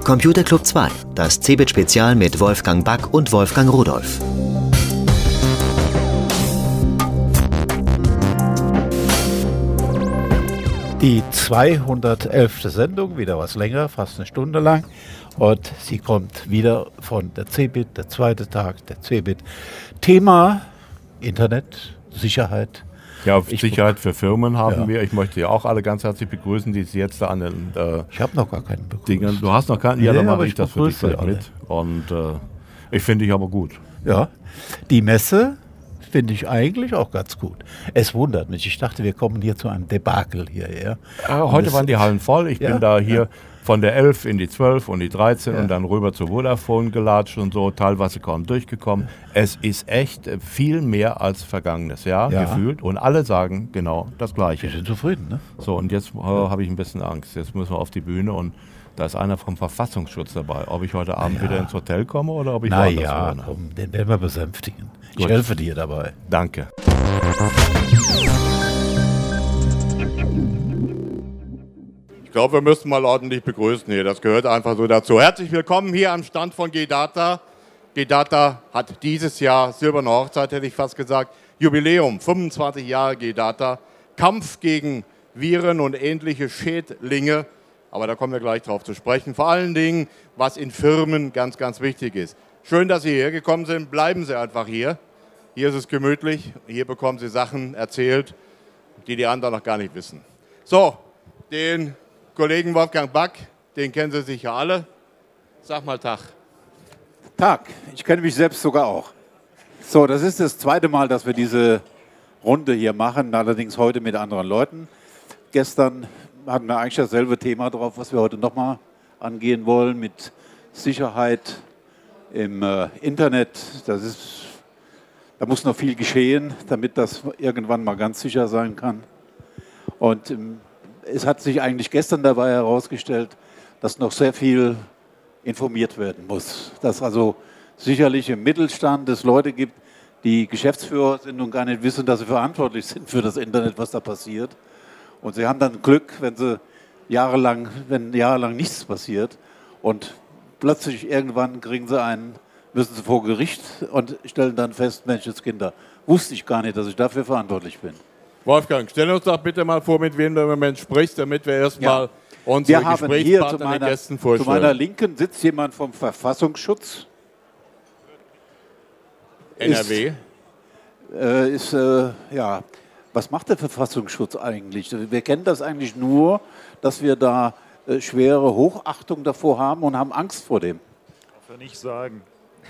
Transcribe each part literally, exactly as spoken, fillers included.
Computer Club zwei, das Cebit-Spezial mit Wolfgang Back und Wolfgang Rudolph. Die zweihundertelfte Sendung, wieder was länger, fast eine Stunde lang. Und sie kommt wieder von der Cebit, der zweite Tag der Cebit. Thema Internet, Sicherheit. Ja, Sicherheit für Firmen haben ja. wir. Ich möchte ja auch alle ganz herzlich begrüßen, die Sie jetzt da an den äh, Ich habe noch gar keinen begrüßt. Dingen. Du hast noch keinen? Ja, Nee, dann mache aber ich ich das für dich begrüße gleich mit. Und äh, ich finde dich aber gut. Ja, die Messe finde ich eigentlich auch ganz gut. Es wundert mich. Ich dachte, wir kommen hier zu einem Debakel hierher. Äh, heute waren die Hallen voll. Ich Ja, bin da hier ja. von der elf in die zwölf und die dreizehn Ja. und dann rüber zu Vodafone gelatscht und so, teilweise kaum durchgekommen. Es ist echt viel mehr als vergangenes Jahr Ja. gefühlt und alle sagen genau das Wir Gleiche. sind zufrieden, ne? So, und jetzt äh, habe ich ein bisschen Angst. Jetzt müssen wir auf die Bühne und da ist einer vom Verfassungsschutz dabei. Ob ich heute Abend Ja. wieder ins Hotel komme oder ob ich woanders Naja, wohne. komm, den werden wir besänftigen. Ich Gut. helfe dir dabei. Danke. Ich glaube, wir müssen mal ordentlich begrüßen hier. Das gehört einfach so dazu. Herzlich willkommen hier am Stand von G-Data. G-Data hat dieses Jahr, silberne Hochzeit hätte ich fast gesagt, Jubiläum, fünfundzwanzig Jahre G-Data. Kampf gegen Viren und ähnliche Schädlinge. Aber da kommen wir gleich drauf zu sprechen. Vor allen Dingen, was in Firmen ganz, ganz wichtig ist. Schön, dass Sie hierher gekommen sind. Bleiben Sie einfach hier. Hier ist es gemütlich. Hier bekommen Sie Sachen erzählt, die die anderen noch gar nicht wissen. So, den Kollegen Wolfgang Back, den kennen Sie sicher alle. Sag mal Tag. Tag, ich kenne mich selbst sogar auch. So, das ist das zweite Mal, dass wir diese Runde hier machen, allerdings heute mit anderen Leuten. Gestern hatten wir eigentlich dasselbe Thema drauf, was wir heute nochmal angehen wollen, mit Sicherheit im äh, Internet. Das ist, da muss noch viel geschehen, damit das irgendwann mal ganz sicher sein kann. Und ähm, es hat sich eigentlich gestern dabei herausgestellt, dass noch sehr viel informiert werden muss. Dass also sicherlich im Mittelstand es Leute gibt, die Geschäftsführer sind und gar nicht wissen, dass sie verantwortlich sind für das Internet, was da passiert. Und sie haben dann Glück, wenn sie jahrelang, wenn jahrelang nichts passiert und plötzlich irgendwann kriegen sie einen, müssen sie vor Gericht und stellen dann fest, Menschenskinder, wusste ich gar nicht, dass ich dafür verantwortlich bin. Wolfgang, stell uns doch bitte mal vor, mit wem du im Moment sprichst, damit wir erstmal Ja. unsere Wir haben hier zu Gesprächspartner den meiner, Gästen zu vorstellen. meiner Linken sitzt jemand vom Verfassungsschutz. N R W. Äh, ist, äh, ja, was macht der Verfassungsschutz eigentlich? Wir kennen das eigentlich nur, dass wir da äh, schwere Hochachtung davor haben und haben Angst vor dem. Darf er nicht sagen.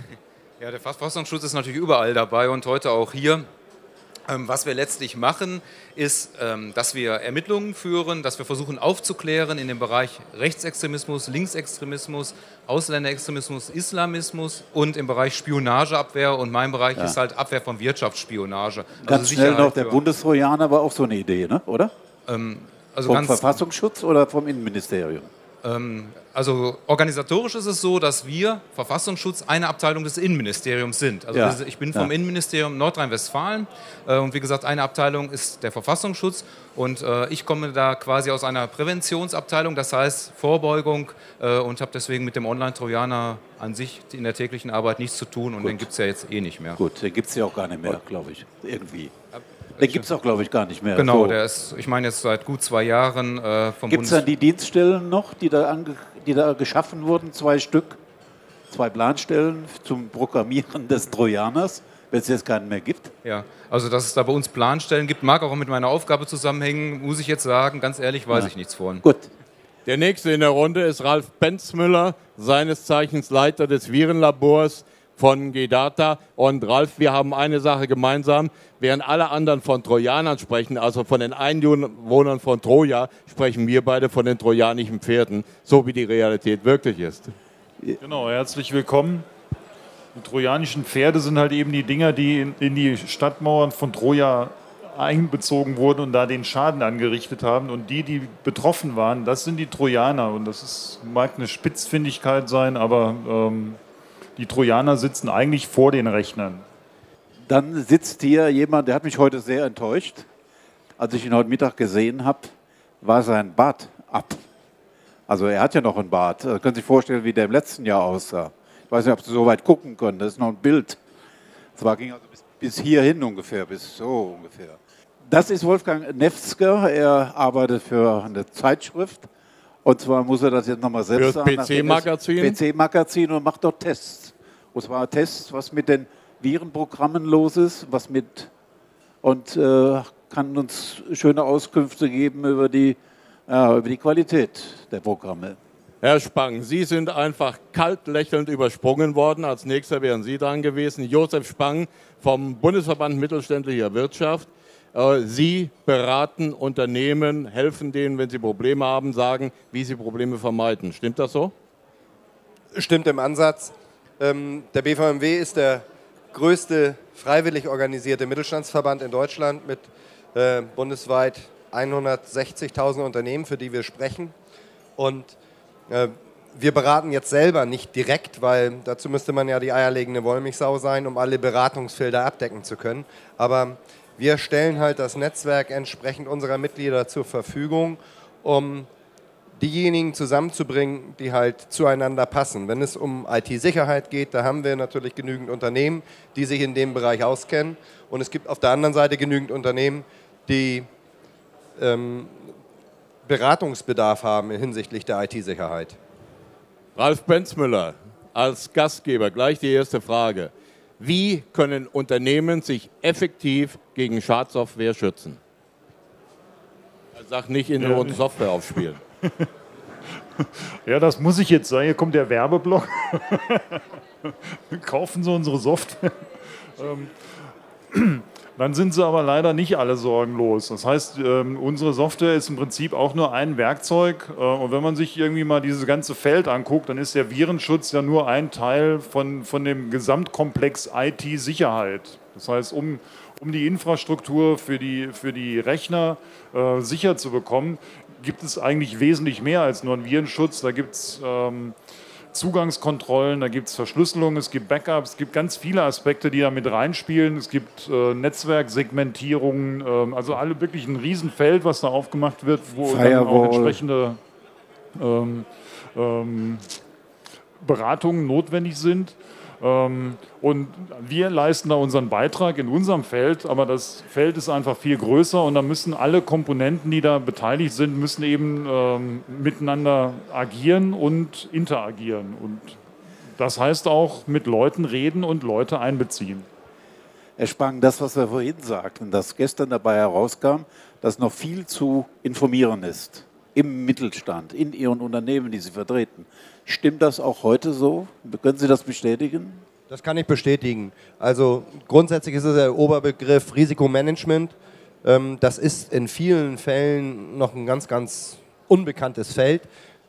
Ja, der Verfassungsschutz ist natürlich überall dabei und heute auch hier. Ähm, was wir letztlich machen, ist, ähm, dass wir Ermittlungen führen, dass wir versuchen aufzuklären in dem Bereich Rechtsextremismus, Linksextremismus, Ausländerextremismus, Islamismus und im Bereich Spionageabwehr. Und mein Bereich Ja. ist halt Abwehr von Wirtschaftsspionage. Ganz schnell noch, der für- Bundestrojaner war auch so eine Idee, ne? Oder? ähm, also Vom ganz, Verfassungsschutz oder vom Innenministerium? Ähm, also organisatorisch ist es so, dass wir Verfassungsschutz eine Abteilung des Innenministeriums sind. Also Ja, ich bin vom ja. Innenministerium Nordrhein-Westfalen äh, und wie gesagt, eine Abteilung ist der Verfassungsschutz und äh, ich komme da quasi aus einer Präventionsabteilung, das heißt Vorbeugung äh, und habe deswegen mit dem Online-Trojaner an sich in der täglichen Arbeit nichts zu tun und Gut. den gibt es ja jetzt eh nicht mehr. Gut, den gibt es ja auch gar nicht mehr, glaube ich. Irgendwie. Den gibt es auch, glaube ich, gar nicht mehr. Genau, So. der ist, ich meine jetzt seit gut zwei Jahren äh, vom Gibt es Bundes... dann die Dienststellen noch, die da, ange die da geschaffen wurden, zwei Stück, zwei Planstellen zum Programmieren des Trojaners, wenn es jetzt keinen mehr gibt? Ja, also dass es da bei uns Planstellen gibt, mag auch mit meiner Aufgabe zusammenhängen, muss ich jetzt sagen, ganz ehrlich, weiß Ja. ich nichts von. Gut. Der nächste in der Runde ist Ralf Benzmüller, seines Zeichens Leiter des Virenlabors von G-Data. Und Ralf, wir haben eine Sache gemeinsam. Während alle anderen von Trojanern sprechen, also von den Einwohnern von Troja, sprechen wir beide von den trojanischen Pferden, so wie die Realität wirklich ist. Genau, herzlich willkommen. Die trojanischen Pferde sind halt eben die Dinger, die in, in die Stadtmauern von Troja einbezogen wurden und da den Schaden angerichtet haben. Und die, die betroffen waren, das sind die Trojaner. Und das ist, mag eine Spitzfindigkeit sein, aber ähm, die Trojaner sitzen eigentlich vor den Rechnern. Dann sitzt hier jemand, der hat mich heute sehr enttäuscht. Als ich ihn heute Mittag gesehen habe, war sein Bart ab. Also er hat ja noch einen Bart. Können Sie sich vorstellen, wie der im letzten Jahr aussah? Ich weiß nicht, ob Sie so weit gucken können. Das ist noch ein Bild. Zwar ging also bis, bis hierhin ungefähr, bis so ungefähr. Das ist Wolfgang Nefzger. Er arbeitet für eine Zeitschrift. Und zwar muss er das jetzt nochmal selbst Für sagen. das P C-Magazin? P C-Magazin und macht dort Tests. Und zwar Tests, was mit den Virenprogrammen los ist, was mit und äh, kann uns schöne Auskünfte geben über die, ja, über die Qualität der Programme. Herr Spang, Sie sind einfach kalt lächelnd übersprungen worden. Als nächster wären Sie dran gewesen. Josef Spang vom Bundesverband Mittelständischer Wirtschaft. Sie beraten Unternehmen, helfen denen, wenn sie Probleme haben, sagen, wie sie Probleme vermeiden. Stimmt das so? Stimmt im Ansatz. Ähm, der B V M W ist der größte freiwillig organisierte Mittelstandsverband in Deutschland mit äh, bundesweit hundertsechzigtausend Unternehmen, für die wir sprechen. Und äh, wir beraten jetzt selber nicht direkt, weil dazu müsste man ja die eierlegende Wollmilchsau sein, um alle Beratungsfelder abdecken zu können. Aber wir stellen halt das Netzwerk entsprechend unserer Mitglieder zur Verfügung, um diejenigen zusammenzubringen, die halt zueinander passen. Wenn es um I T-Sicherheit geht, da haben wir natürlich genügend Unternehmen, die sich in dem Bereich auskennen. Und es gibt auf der anderen Seite genügend Unternehmen, die ähm, Beratungsbedarf haben hinsichtlich der I T-Sicherheit. Ralf Benzmüller, als Gastgeber gleich die erste Frage. Wie können Unternehmen sich effektiv gegen Schadsoftware schützen? Sag nicht in Ja, roten Software aufspielen. Ja, das muss ich jetzt sagen. Hier kommt der Werbeblock. Kaufen Sie unsere Software. Ähm, dann sind sie aber leider nicht alle sorgenlos. Das heißt, ähm, unsere Software ist im Prinzip auch nur ein Werkzeug. Äh, und wenn man sich irgendwie mal dieses ganze Feld anguckt, dann ist der Virenschutz ja nur ein Teil von, von dem Gesamtkomplex I T-Sicherheit. Das heißt, um, um die Infrastruktur für die, für die Rechner äh, sicher zu bekommen, gibt es eigentlich wesentlich mehr als nur einen Virenschutz. Da gibt es ähm, Zugangskontrollen, da gibt es Verschlüsselung, es gibt Backups, es gibt ganz viele Aspekte, die da mit reinspielen. Es gibt äh, Netzwerksegmentierungen, äh, also alle wirklich ein Riesenfeld, was da aufgemacht wird, wo dann auch entsprechende ähm, ähm, Beratungen notwendig sind. Ähm, und wir leisten da unseren Beitrag in unserem Feld, aber das Feld ist einfach viel größer und da müssen alle Komponenten, die da beteiligt sind, müssen eben ähm, miteinander agieren und interagieren. Und das heißt auch mit Leuten reden und Leute einbeziehen. Herr Spang, das, was wir vorhin sagten, dass gestern dabei herauskam, dass noch viel zu informieren ist im Mittelstand, in Ihren Unternehmen, die Sie vertreten. Stimmt das auch heute so? Können Sie das bestätigen? Das kann ich bestätigen. Also grundsätzlich ist es der Oberbegriff Risikomanagement. Das ist in vielen Fällen noch ein ganz, ganz unbekanntes Feld.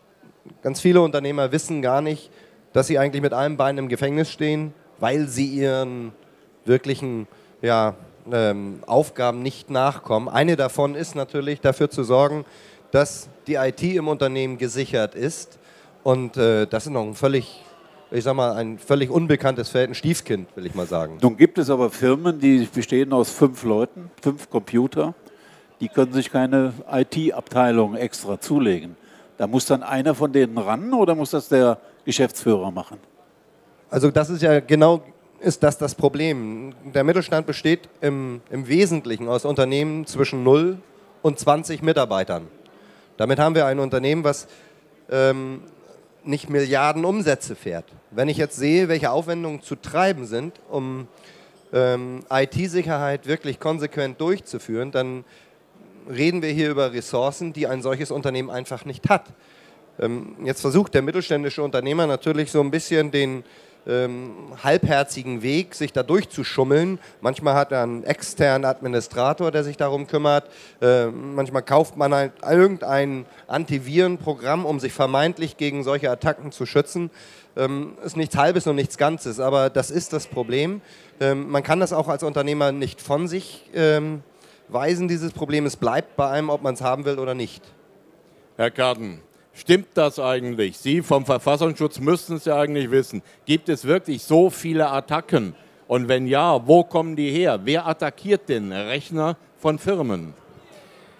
Ganz viele Unternehmer wissen gar nicht, dass sie eigentlich mit einem Bein im Gefängnis stehen, weil sie ihren wirklichen ja, ähm, Aufgaben nicht nachkommen. Eine davon ist natürlich dafür zu sorgen, dass die I T im Unternehmen gesichert ist. Und äh, das ist noch ein völlig, ich sag mal, ein völlig unbekanntes Feld, ein Stiefkind, will ich mal sagen. Nun gibt es aber Firmen, die bestehen aus fünf Leuten, fünf Computer, die können sich keine I T-Abteilung extra zulegen. Da muss dann einer von denen ran oder muss das der Geschäftsführer machen? Also das ist ja genau ist das das Problem. Der Mittelstand besteht im, im Wesentlichen aus Unternehmen zwischen null und zwanzig Mitarbeitern. Damit haben wir ein Unternehmen, was ähm, nicht Milliarden Umsätze fährt. Wenn ich jetzt sehe, welche Aufwendungen zu treiben sind, um ähm, I T-Sicherheit wirklich konsequent durchzuführen, dann reden wir hier über Ressourcen, die ein solches Unternehmen einfach nicht hat. Ähm, jetzt versucht der mittelständische Unternehmer natürlich so ein bisschen den ähm, halbherzigen Weg, sich da durchzuschummeln. Manchmal hat er einen externen Administrator, der sich darum kümmert. Äh, manchmal kauft man halt irgendein Antivirenprogramm, um sich vermeintlich gegen solche Attacken zu schützen. Ähm, ist nichts Halbes und nichts Ganzes, aber das ist das Problem. Ähm, man kann das auch als Unternehmer nicht von sich ähm, weisen, dieses Problem. Es bleibt bei einem, ob man es haben will oder nicht. Herr Karten, stimmt das eigentlich? Sie vom Verfassungsschutz müssten es ja eigentlich wissen. Gibt es wirklich so viele Attacken? Und wenn ja, wo kommen die her? Wer attackiert den Rechner von Firmen?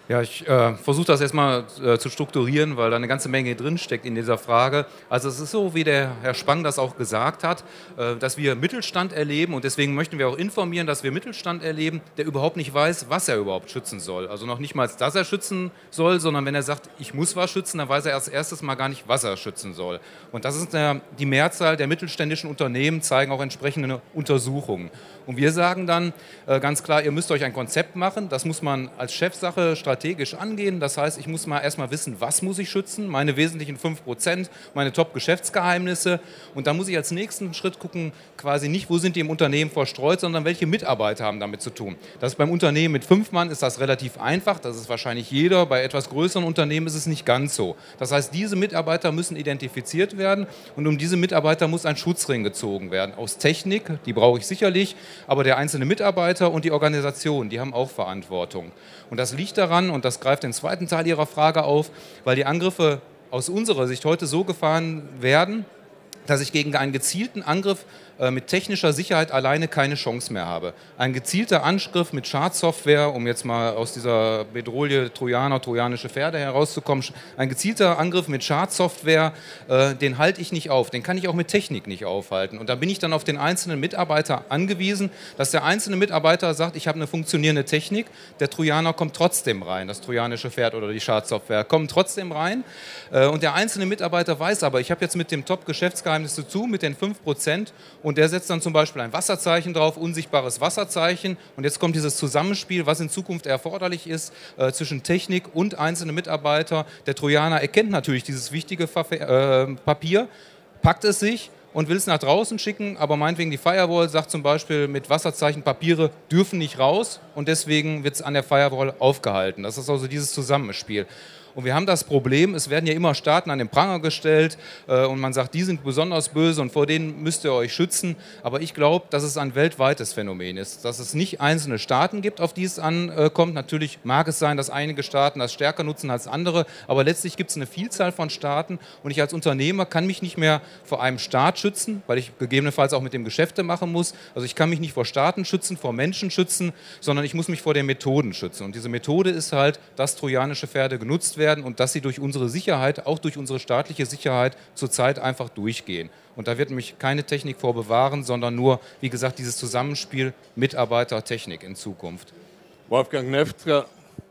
Ja, ich äh, versuche das erstmal äh, zu strukturieren, weil da eine ganze Menge drinsteckt in dieser Frage. Also es ist so, wie der Herr Spang das auch gesagt hat, äh, dass wir Mittelstand erleben und deswegen möchten wir auch informieren, dass wir Mittelstand erleben, der überhaupt nicht weiß, was er überhaupt schützen soll. Also noch nicht mal, dass er schützen soll, sondern wenn er sagt, ich muss was schützen, dann weiß er als erstes mal gar nicht, was er schützen soll. Und das ist der, die Mehrzahl der mittelständischen Unternehmen, zeigen auch entsprechende Untersuchungen. Und wir sagen dann äh, ganz klar, ihr müsst euch ein Konzept machen, das muss man als Chefsache strategisch angehen. Das heißt, ich muss mal erstmal wissen, was muss ich schützen, meine wesentlichen fünf Prozent, meine Top-Geschäftsgeheimnisse. Und dann muss ich als nächsten Schritt gucken, quasi nicht, wo sind die im Unternehmen verstreut, sondern welche Mitarbeiter haben damit zu tun. Das ist beim Unternehmen mit fünf Mann ist das relativ einfach, das ist wahrscheinlich jeder. Bei etwas größeren Unternehmen ist es nicht ganz so. Das heißt, diese Mitarbeiter müssen identifiziert werden und um diese Mitarbeiter muss ein Schutzring gezogen werden. Aus Technik, die brauche ich sicherlich, aber der einzelne Mitarbeiter und die Organisation, die haben auch Verantwortung. Und das liegt daran, und das greift den zweiten Teil Ihrer Frage auf, weil die Angriffe aus unserer Sicht heute so gefahren werden, dass ich gegen einen gezielten Angriff äh, mit technischer Sicherheit alleine keine Chance mehr habe. Ein gezielter Angriff mit Schadsoftware, um jetzt mal aus dieser Bedrohung Trojaner, trojanische Pferde herauszukommen, ein gezielter Angriff mit Schadsoftware, äh, den halte ich nicht auf, den kann ich auch mit Technik nicht aufhalten. Und da bin ich dann auf den einzelnen Mitarbeiter angewiesen, dass der einzelne Mitarbeiter sagt, ich habe eine funktionierende Technik, der Trojaner kommt trotzdem rein, das trojanische Pferd oder die Schadsoftware kommen trotzdem rein. Äh, und der einzelne Mitarbeiter weiß aber, ich habe jetzt mit dem Top-Geschäftsgeheimnis zu tun, mit den fünf Prozent und der setzt dann zum Beispiel ein Wasserzeichen drauf, unsichtbares Wasserzeichen und jetzt kommt dieses Zusammenspiel, was in Zukunft erforderlich ist äh, zwischen Technik und einzelnen Mitarbeiter. Der Trojaner erkennt natürlich dieses wichtige äh, Papier, packt es sich und will es nach draußen schicken, aber meinetwegen die Firewall sagt zum Beispiel mit Wasserzeichen, Papiere dürfen nicht raus und deswegen wird es an der Firewall aufgehalten. Das ist also dieses Zusammenspiel. Und wir haben das Problem, es werden ja immer Staaten an den Pranger gestellt äh, und man sagt, die sind besonders böse und vor denen müsst ihr euch schützen. Aber ich glaube, dass es ein weltweites Phänomen ist, dass es nicht einzelne Staaten gibt, auf die es ankommt. Natürlich mag es sein, dass einige Staaten das stärker nutzen als andere, aber letztlich gibt es eine Vielzahl von Staaten und ich als Unternehmer kann mich nicht mehr vor einem Staat schützen, weil ich gegebenenfalls auch mit dem Geschäfte machen muss. Also ich kann mich nicht vor Staaten schützen, vor Menschen schützen, sondern ich muss mich vor den Methoden schützen. Und diese Methode ist halt, dass trojanische Pferde genutzt werden und dass sie durch unsere Sicherheit, auch durch unsere staatliche Sicherheit zurzeit einfach durchgehen. Und da wird mich keine Technik vor bewahren, sondern nur, wie gesagt, dieses Zusammenspiel Mitarbeiter-Technik in Zukunft. Wolfgang Nefzger,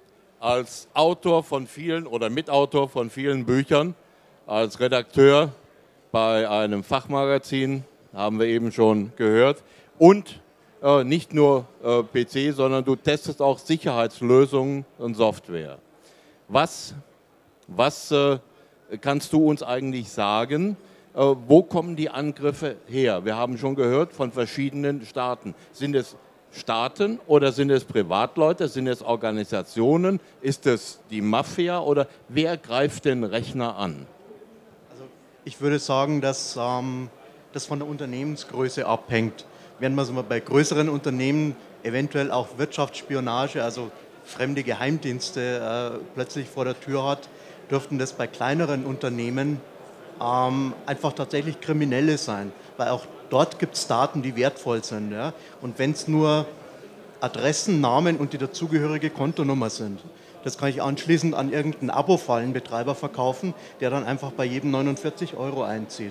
als Autor von vielen oder Mitautor von vielen Büchern, als Redakteur bei einem Fachmagazin, haben wir eben schon gehört, und äh, nicht nur äh, P C, sondern du testest auch Sicherheitslösungen und Software. Was, was äh, kannst du uns eigentlich sagen, äh, wo kommen die Angriffe her? Wir haben schon gehört von verschiedenen Staaten. Sind es Staaten oder sind es Privatleute, sind es Organisationen, ist es die Mafia oder wer greift den Rechner an? Also ich würde sagen, dass ähm, das von der Unternehmensgröße abhängt. Während man so bei größeren Unternehmen eventuell auch Wirtschaftsspionage, also fremde Geheimdienste äh, plötzlich vor der Tür hat, dürften das bei kleineren Unternehmen ähm, einfach tatsächlich Kriminelle sein. Weil auch dort gibt es Daten, die wertvoll sind. Ja? Und wenn es nur Adressen, Namen und die dazugehörige Kontonummer sind, das kann ich anschließend an irgendeinen Abo-Fallenbetreiber verkaufen, der dann einfach bei jedem neunundvierzig Euro einzieht.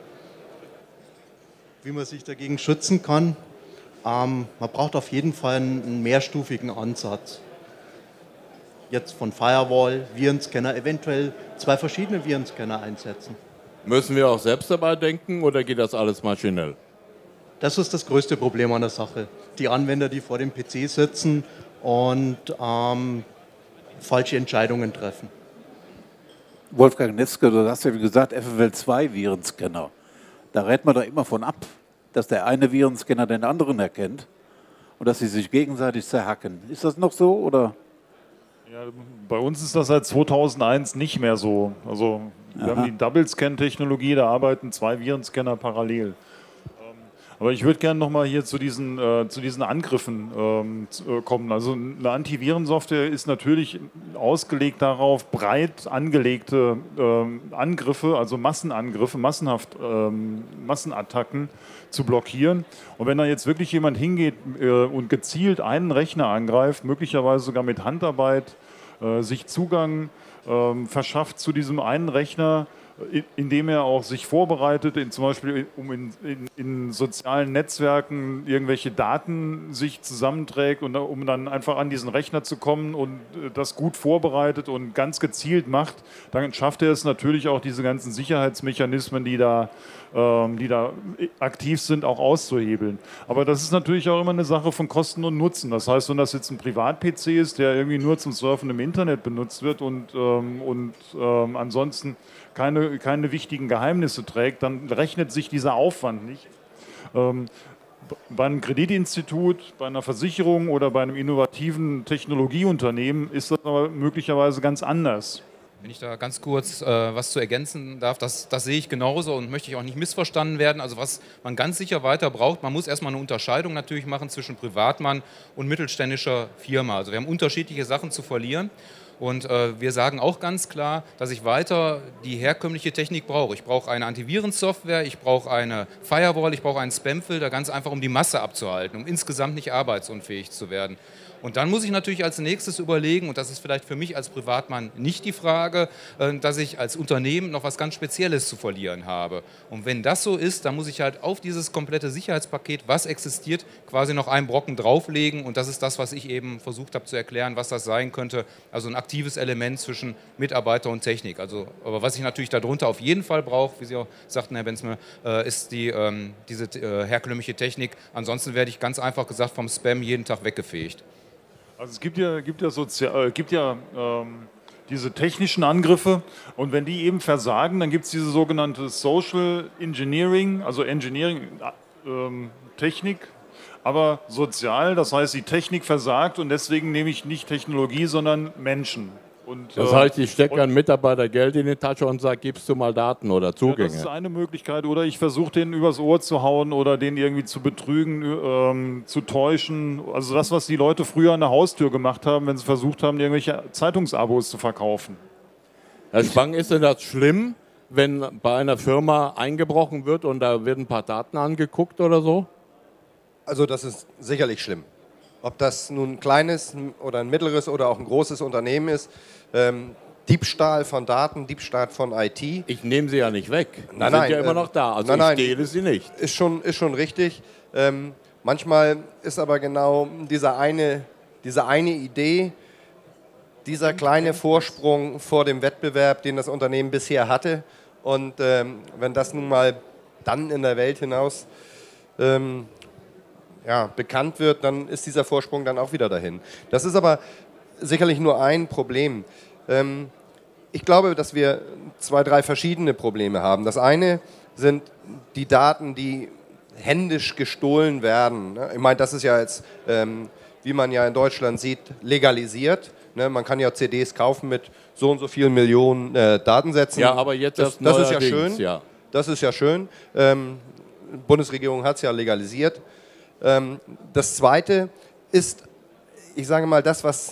Wie man sich dagegen schützen kann, ähm, man braucht auf jeden Fall einen mehrstufigen Ansatz. Jetzt von Firewall, Virenscanner, eventuell zwei verschiedene Virenscanner einsetzen. Müssen wir auch selbst dabei denken oder geht das alles maschinell? Das ist das größte Problem an der Sache. Die Anwender, die vor dem P C sitzen und ähm, falsche Entscheidungen treffen. Wolfgang Nefzger, du hast ja wie gesagt F F L zwei Virenscanner. Da rät man doch immer von ab, dass der eine Virenscanner den anderen erkennt und dass sie sich gegenseitig zerhacken. Ist das noch so oder? Ja, bei uns ist das seit zweitausendeins nicht mehr so. Also wir Aha. haben die Double-Scan-Technologie, da arbeiten zwei Virenscanner parallel. Aber ich würde gerne nochmal hier zu diesen, äh, zu diesen Angriffen ähm, zu, äh, kommen. Also eine Antivirensoftware ist natürlich ausgelegt darauf, breit angelegte ähm, Angriffe, also Massenangriffe, massenhaft ähm, Massenattacken zu blockieren. Und wenn da jetzt wirklich jemand hingeht äh, und gezielt einen Rechner angreift, möglicherweise sogar mit Handarbeit, äh, sich Zugang äh, verschafft zu diesem einen Rechner, indem er auch sich vorbereitet, in, zum Beispiel um in, in, in sozialen Netzwerken irgendwelche Daten sich zusammenträgt und um dann einfach an diesen Rechner zu kommen und das gut vorbereitet und ganz gezielt macht, dann schafft er es natürlich auch, diese ganzen Sicherheitsmechanismen, die da, ähm, die da aktiv sind, auch auszuhebeln. Aber das ist natürlich auch immer eine Sache von Kosten und Nutzen. Das heißt, wenn das jetzt ein Privat-P C ist, der irgendwie nur zum Surfen im Internet benutzt wird und, ähm, und ähm, ansonsten keine, keine wichtigen Geheimnisse trägt, dann rechnet sich dieser Aufwand nicht. Ähm, bei einem Kreditinstitut, bei einer Versicherung oder bei einem innovativen Technologieunternehmen ist das aber möglicherweise ganz anders. Wenn ich da ganz kurz äh, was zu ergänzen darf, das, das sehe ich genauso und möchte ich auch nicht missverstanden werden. Also was man ganz sicher weiter braucht, man muss erstmal eine Unterscheidung natürlich machen zwischen Privatmann und mittelständischer Firma. Also wir haben unterschiedliche Sachen zu verlieren. Und äh, wir sagen auch ganz klar, dass ich weiter die herkömmliche Technik brauche. Ich brauche eine Antivirensoftware, ich brauche eine Firewall, ich brauche einen Spamfilter, ganz einfach, um die Masse abzuhalten, um insgesamt nicht arbeitsunfähig zu werden. Und dann muss ich natürlich als nächstes überlegen, und das ist vielleicht für mich als Privatmann nicht die Frage, dass ich als Unternehmen noch was ganz Spezielles zu verlieren habe. Und wenn das so ist, dann muss ich halt auf dieses komplette Sicherheitspaket, was existiert, quasi noch einen Brocken drauflegen. Und das ist das, was ich eben versucht habe zu erklären, was das sein könnte. Also ein aktives Element zwischen Mitarbeiter und Technik. Also, aber was ich natürlich darunter auf jeden Fall brauche, wie Sie auch sagten, Herr Benzmer, ist die, ähm, diese äh, herkömmliche Technik. Ansonsten werde ich ganz einfach gesagt vom Spam jeden Tag weggefegt. Also es gibt ja, gibt ja, Sozial, äh, gibt ja ähm, diese technischen Angriffe und wenn die eben versagen, dann gibt es diese sogenannte Social Engineering, also Engineering, ähm, Technik, aber sozial, das heißt die Technik versagt und deswegen nehme ich nicht Technologie, sondern Menschen. Und, das heißt, ich stecke einen Mitarbeiter Geld in die Tasche und sage, gibst du mal Daten oder Zugänge. Ja, das ist eine Möglichkeit. Oder ich versuche, den übers Ohr zu hauen oder den irgendwie zu betrügen, ähm, zu täuschen. Also das, was die Leute früher an der Haustür gemacht haben, wenn sie versucht haben, irgendwelche Zeitungsabos zu verkaufen. Herr Spang, ist denn das schlimm, wenn bei einer Firma eingebrochen wird und da werden ein paar Daten angeguckt oder so? Also das ist sicherlich schlimm. Ob das nun ein kleines oder ein mittleres oder auch ein großes Unternehmen ist, ähm, Diebstahl von Daten, Diebstahl von I T. Ich nehme sie ja nicht weg. Die nein, sind nein, ja immer äh, noch da. Also nein, ich nein, stehle sie nicht. Ist schon, ist schon richtig. Ähm, manchmal ist aber genau diese eine, diese eine Idee, dieser kleine Vorsprung vor dem Wettbewerb, den das Unternehmen bisher hatte. Und ähm, wenn das nun mal dann in der Welt hinaus ähm, ja, bekannt wird, dann ist dieser Vorsprung dann auch wieder dahin. Das ist aber sicherlich nur ein Problem. Ähm, ich glaube, dass wir zwei, drei verschiedene Probleme haben. Das eine sind die Daten, die händisch gestohlen werden. Ich meine, das ist ja jetzt, ähm, wie man ja in Deutschland sieht, legalisiert. Ne? Man kann ja C Ds kaufen mit so und so vielen Millionen äh, Datensätzen. Ja, aber jetzt das, das, das ist ja schön. Ja. Das ist ja schön. Ähm, die Bundesregierung hat es ja legalisiert. Ähm, das Zweite ist, ich sage mal, das, was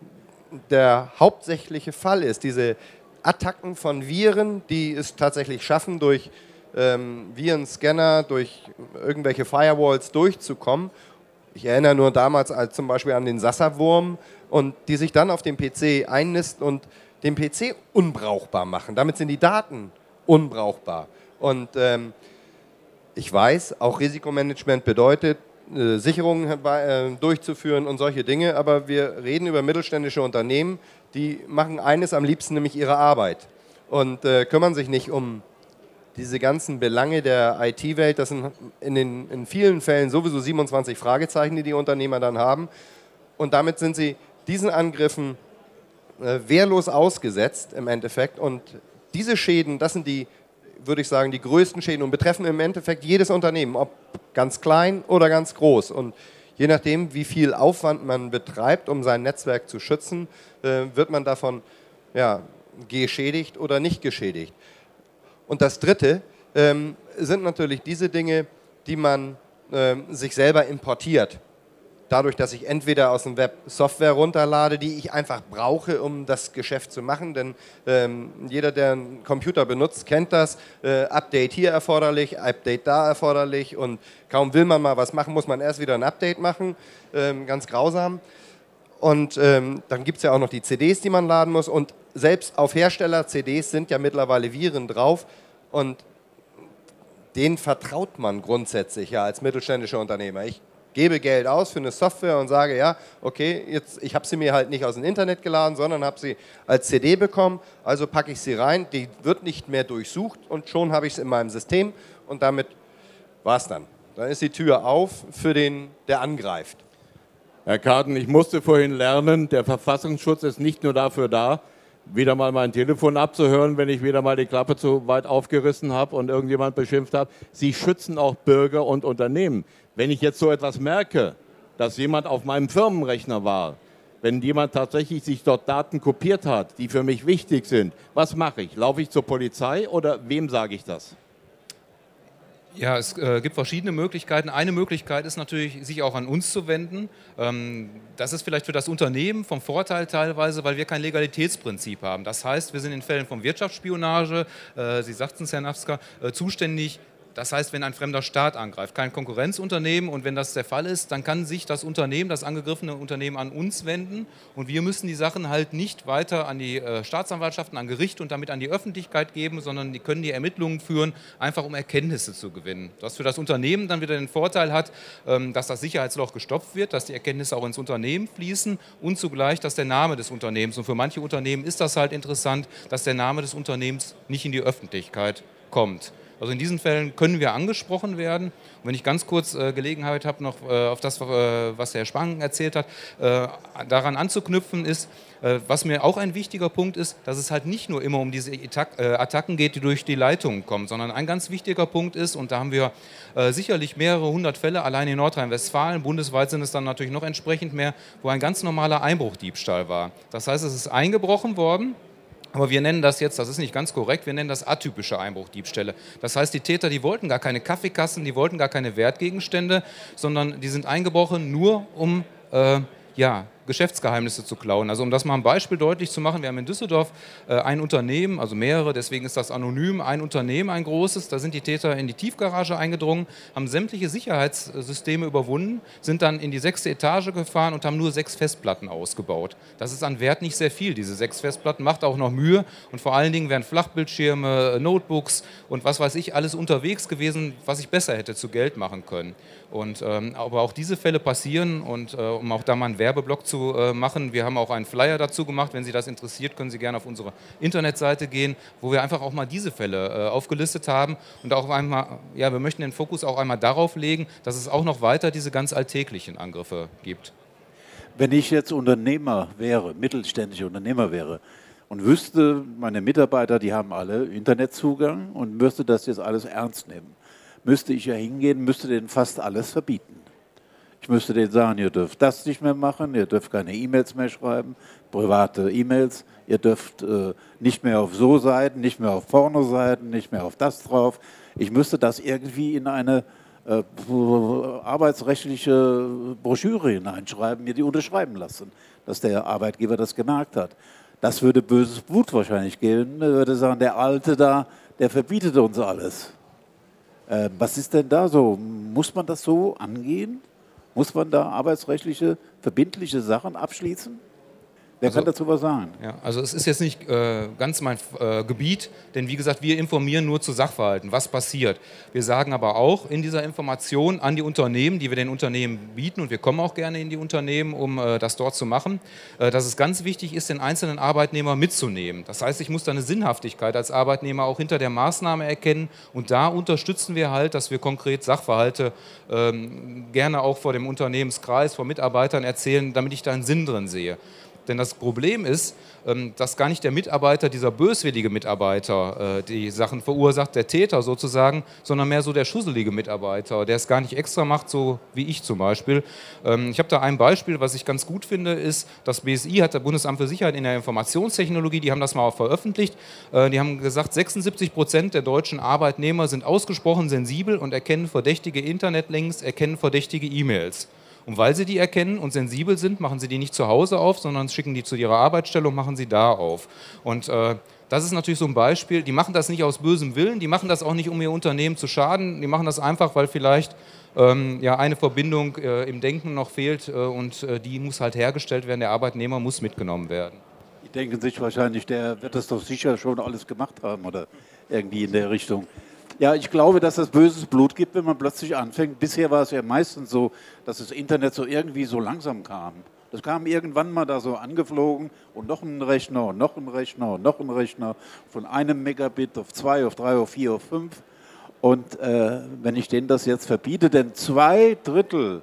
der hauptsächliche Fall ist, diese Attacken von Viren, die es tatsächlich schaffen, durch ähm, Virenscanner, durch irgendwelche Firewalls durchzukommen. Ich erinnere nur damals als zum Beispiel an den Sassa-Wurm und die sich dann auf dem P C einnisten und den P C unbrauchbar machen. Damit sind die Daten unbrauchbar. Und ähm, ich weiß, auch Risikomanagement bedeutet, äh, Sicherungen äh, durchzuführen und solche Dinge, aber wir reden über mittelständische Unternehmen, die machen eines am liebsten, nämlich ihre Arbeit und äh, kümmern sich nicht um diese ganzen Belange der I T-Welt. Das sind in, den, in vielen Fällen sowieso siebenundzwanzig Fragezeichen, die die Unternehmer dann haben. Und damit sind sie diesen Angriffen äh, wehrlos ausgesetzt im Endeffekt. Und diese Schäden, das sind die, würde ich sagen, die größten Schäden und betreffen im Endeffekt jedes Unternehmen, ob ganz klein oder ganz groß. Und je nachdem, wie viel Aufwand man betreibt, um sein Netzwerk zu schützen, äh, wird man davon ja, geschädigt oder nicht geschädigt. Und das Dritte ähm, sind natürlich diese Dinge, die man ähm, sich selber importiert. Dadurch, dass ich entweder aus dem Web Software runterlade, die ich einfach brauche, um das Geschäft zu machen. Denn ähm, jeder, der einen Computer benutzt, kennt das. Äh, Update hier erforderlich, Update da erforderlich. Und kaum will man mal was machen, muss man erst wieder ein Update machen. Ähm, ganz grausam. Und ähm, dann gibt es ja auch noch die C Ds, die man laden muss. Und selbst auf Hersteller-C Ds sind ja mittlerweile Viren drauf. Und denen vertraut man grundsätzlich ja als mittelständischer Unternehmer. Ich gebe Geld aus für eine Software und sage, ja, okay, jetzt, ich habe sie mir halt nicht aus dem Internet geladen, sondern habe sie als C D bekommen. Also packe ich sie rein. Die wird nicht mehr durchsucht und schon habe ich es in meinem System. Und damit war es dann. Dann ist die Tür auf für den, der angreift. Herr Karten, ich musste vorhin lernen, der Verfassungsschutz ist nicht nur dafür da, wieder mal mein Telefon abzuhören, wenn ich wieder mal die Klappe zu weit aufgerissen habe und irgendjemand beschimpft hat. Sie schützen auch Bürger und Unternehmen. Wenn ich jetzt so etwas merke, dass jemand auf meinem Firmenrechner war, wenn jemand tatsächlich sich dort Daten kopiert hat, die für mich wichtig sind, was mache ich? Laufe ich zur Polizei oder wem sage ich das? Ja, es äh, gibt verschiedene Möglichkeiten. Eine Möglichkeit ist natürlich, sich auch an uns zu wenden. Ähm, das ist vielleicht für das Unternehmen vom Vorteil teilweise, weil wir kein Legalitätsprinzip haben. Das heißt, wir sind in Fällen von Wirtschaftsspionage, äh, Sie sagten es, Herr Nafzger, äh, zuständig. Das heißt, wenn ein fremder Staat angreift, kein Konkurrenzunternehmen, und wenn das der Fall ist, dann kann sich das Unternehmen, das angegriffene Unternehmen an uns wenden und wir müssen die Sachen halt nicht weiter an die äh, Staatsanwaltschaften, an Gericht und damit an die Öffentlichkeit geben, sondern die können die Ermittlungen führen, einfach um Erkenntnisse zu gewinnen. Was für das Unternehmen dann wieder den Vorteil hat, ähm, dass das Sicherheitsloch gestopft wird, dass die Erkenntnisse auch ins Unternehmen fließen und zugleich, dass der Name des Unternehmens, und für manche Unternehmen ist das halt interessant, dass der Name des Unternehmens nicht in die Öffentlichkeit kommt. Also in diesen Fällen können wir angesprochen werden. Und wenn ich ganz kurz äh, Gelegenheit habe, noch äh, auf das, äh, was Herr Spang erzählt hat, äh, daran anzuknüpfen ist, äh, was mir auch ein wichtiger Punkt ist, dass es halt nicht nur immer um diese Attac- äh, Attacken geht, die durch die Leitungen kommen, sondern ein ganz wichtiger Punkt ist, und da haben wir äh, sicherlich mehrere hundert Fälle, allein in Nordrhein-Westfalen, bundesweit sind es dann natürlich noch entsprechend mehr, wo ein ganz normaler Einbruchdiebstahl war. Das heißt, es ist eingebrochen worden. Aber wir nennen das jetzt, das ist nicht ganz korrekt, wir nennen das atypische Einbruchdiebstähle. Das heißt, die Täter, die wollten gar keine Kaffeekassen, die wollten gar keine Wertgegenstände, sondern die sind eingebrochen nur um äh, ja, Geschäftsgeheimnisse zu klauen. Also um das mal ein Beispiel deutlich zu machen, wir haben in Düsseldorf äh, ein Unternehmen, also mehrere, deswegen ist das anonym, ein Unternehmen, ein großes, da sind die Täter in die Tiefgarage eingedrungen, haben sämtliche Sicherheitssysteme überwunden, sind dann in die sechste Etage gefahren und haben nur sechs Festplatten ausgebaut. Das ist an Wert nicht sehr viel, diese sechs Festplatten, macht auch noch Mühe und vor allen Dingen wären Flachbildschirme, Notebooks und was weiß ich, alles unterwegs gewesen, was ich besser hätte zu Geld machen können. Und, ähm, aber auch diese Fälle passieren und äh, um auch da mal einen Werbeblock zu äh, machen, wir haben auch einen Flyer dazu gemacht, wenn Sie das interessiert, können Sie gerne auf unsere Internetseite gehen, wo wir einfach auch mal diese Fälle äh, aufgelistet haben und auch einmal, ja, wir möchten den Fokus auch einmal darauf legen, dass es auch noch weiter diese ganz alltäglichen Angriffe gibt. Wenn ich jetzt Unternehmer wäre, mittelständischer Unternehmer wäre und wüsste, meine Mitarbeiter, die haben alle Internetzugang und müsste das jetzt alles ernst nehmen, müsste ich ja hingehen, müsste denen fast alles verbieten. Ich müsste denen sagen, ihr dürft das nicht mehr machen, ihr dürft keine E-Mails mehr schreiben, private E-Mails, ihr dürft äh, nicht mehr auf so Seiten, nicht mehr auf Pornoseiten, nicht mehr auf das drauf. Ich müsste das irgendwie in eine äh, arbeitsrechtliche Broschüre hineinschreiben, mir die unterschreiben lassen, dass der Arbeitgeber das gemerkt hat. Das würde böses Blut wahrscheinlich geben, er würde sagen, der Alte da, der verbietet uns alles. Äh, was ist denn da so? Muss man das so angehen? Muss man da arbeitsrechtliche, verbindliche Sachen abschließen? Wer also, kann dazu was sagen? Ja, also es ist jetzt nicht äh, ganz mein äh, Gebiet, denn wie gesagt, wir informieren nur zu Sachverhalten, was passiert. Wir sagen aber auch in dieser Information an die Unternehmen, die wir den Unternehmen bieten, und wir kommen auch gerne in die Unternehmen, um äh, das dort zu machen, äh, dass es ganz wichtig ist, den einzelnen Arbeitnehmer mitzunehmen. Das heißt, ich muss da eine Sinnhaftigkeit als Arbeitnehmer auch hinter der Maßnahme erkennen, und da unterstützen wir halt, dass wir konkret Sachverhalte ähm, gerne auch vor dem Unternehmenskreis, vor Mitarbeitern erzählen, damit ich da einen Sinn drin sehe. Denn das Problem ist, dass gar nicht der Mitarbeiter, dieser böswillige Mitarbeiter, die Sachen verursacht, der Täter sozusagen, sondern mehr so der schusselige Mitarbeiter, der es gar nicht extra macht, so wie ich zum Beispiel. Ich habe da ein Beispiel, was ich ganz gut finde, ist, das B S I hat, der Bundesamt für Sicherheit in der Informationstechnologie, die haben das mal auch veröffentlicht, die haben gesagt, sechsundsiebzig Prozent der deutschen Arbeitnehmer sind ausgesprochen sensibel und erkennen verdächtige Internetlinks, erkennen verdächtige E-Mails. Und weil sie die erkennen und sensibel sind, machen sie die nicht zu Hause auf, sondern schicken die zu ihrer Arbeitsstelle und machen sie da auf. Und äh, das ist natürlich so ein Beispiel, die machen das nicht aus bösem Willen, die machen das auch nicht, um ihr Unternehmen zu schaden, die machen das einfach, weil vielleicht ähm, ja, eine Verbindung äh, im Denken noch fehlt äh, und äh, die muss halt hergestellt werden. Der Arbeitnehmer muss mitgenommen werden. Die denken sich wahrscheinlich, der wird das doch sicher schon alles gemacht haben oder irgendwie in der Richtung. Ja, ich glaube, dass es böses Blut gibt, wenn man plötzlich anfängt. Bisher war es ja meistens so, dass das Internet so irgendwie so langsam kam. Das kam irgendwann mal da so angeflogen und noch ein Rechner und noch ein Rechner und noch ein Rechner von einem Megabit auf zwei, auf drei, auf vier, auf fünf. Und äh, wenn ich denen das jetzt verbiete, denn zwei Drittel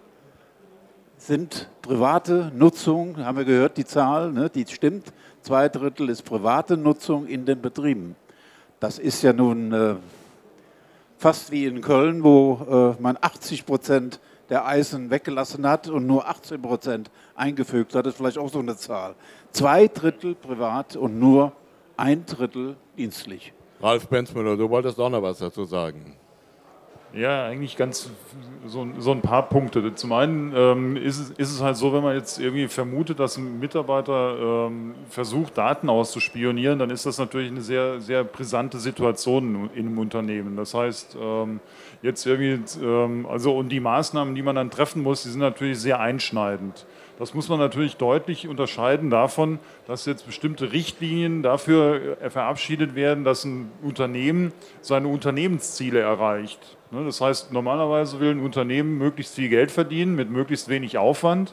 sind private Nutzung, haben wir gehört, die Zahl, ne, die stimmt, zwei Drittel ist private Nutzung in den Betrieben. Das ist ja nun äh, fast wie in Köln, wo äh, man achtzig Prozent der Eisen weggelassen hat und nur achtzehn Prozent eingefügt hat. Das ist vielleicht auch so eine Zahl. Zwei Drittel privat und nur ein Drittel dienstlich. Ralf Benzmüller, du wolltest auch noch was dazu sagen. Ja, eigentlich ganz so, so ein paar Punkte. Zum einen ähm, ist, es, ist es halt so, wenn man jetzt irgendwie vermutet, dass ein Mitarbeiter ähm, versucht, Daten auszuspionieren, dann ist das natürlich eine sehr, sehr brisante Situation in einem Unternehmen. Das heißt, ähm, jetzt irgendwie, ähm, also und die Maßnahmen, die man dann treffen muss, die sind natürlich sehr einschneidend. Das muss man natürlich deutlich unterscheiden davon, dass jetzt bestimmte Richtlinien dafür verabschiedet werden, dass ein Unternehmen seine Unternehmensziele erreicht. Das heißt, normalerweise will ein Unternehmen möglichst viel Geld verdienen mit möglichst wenig Aufwand.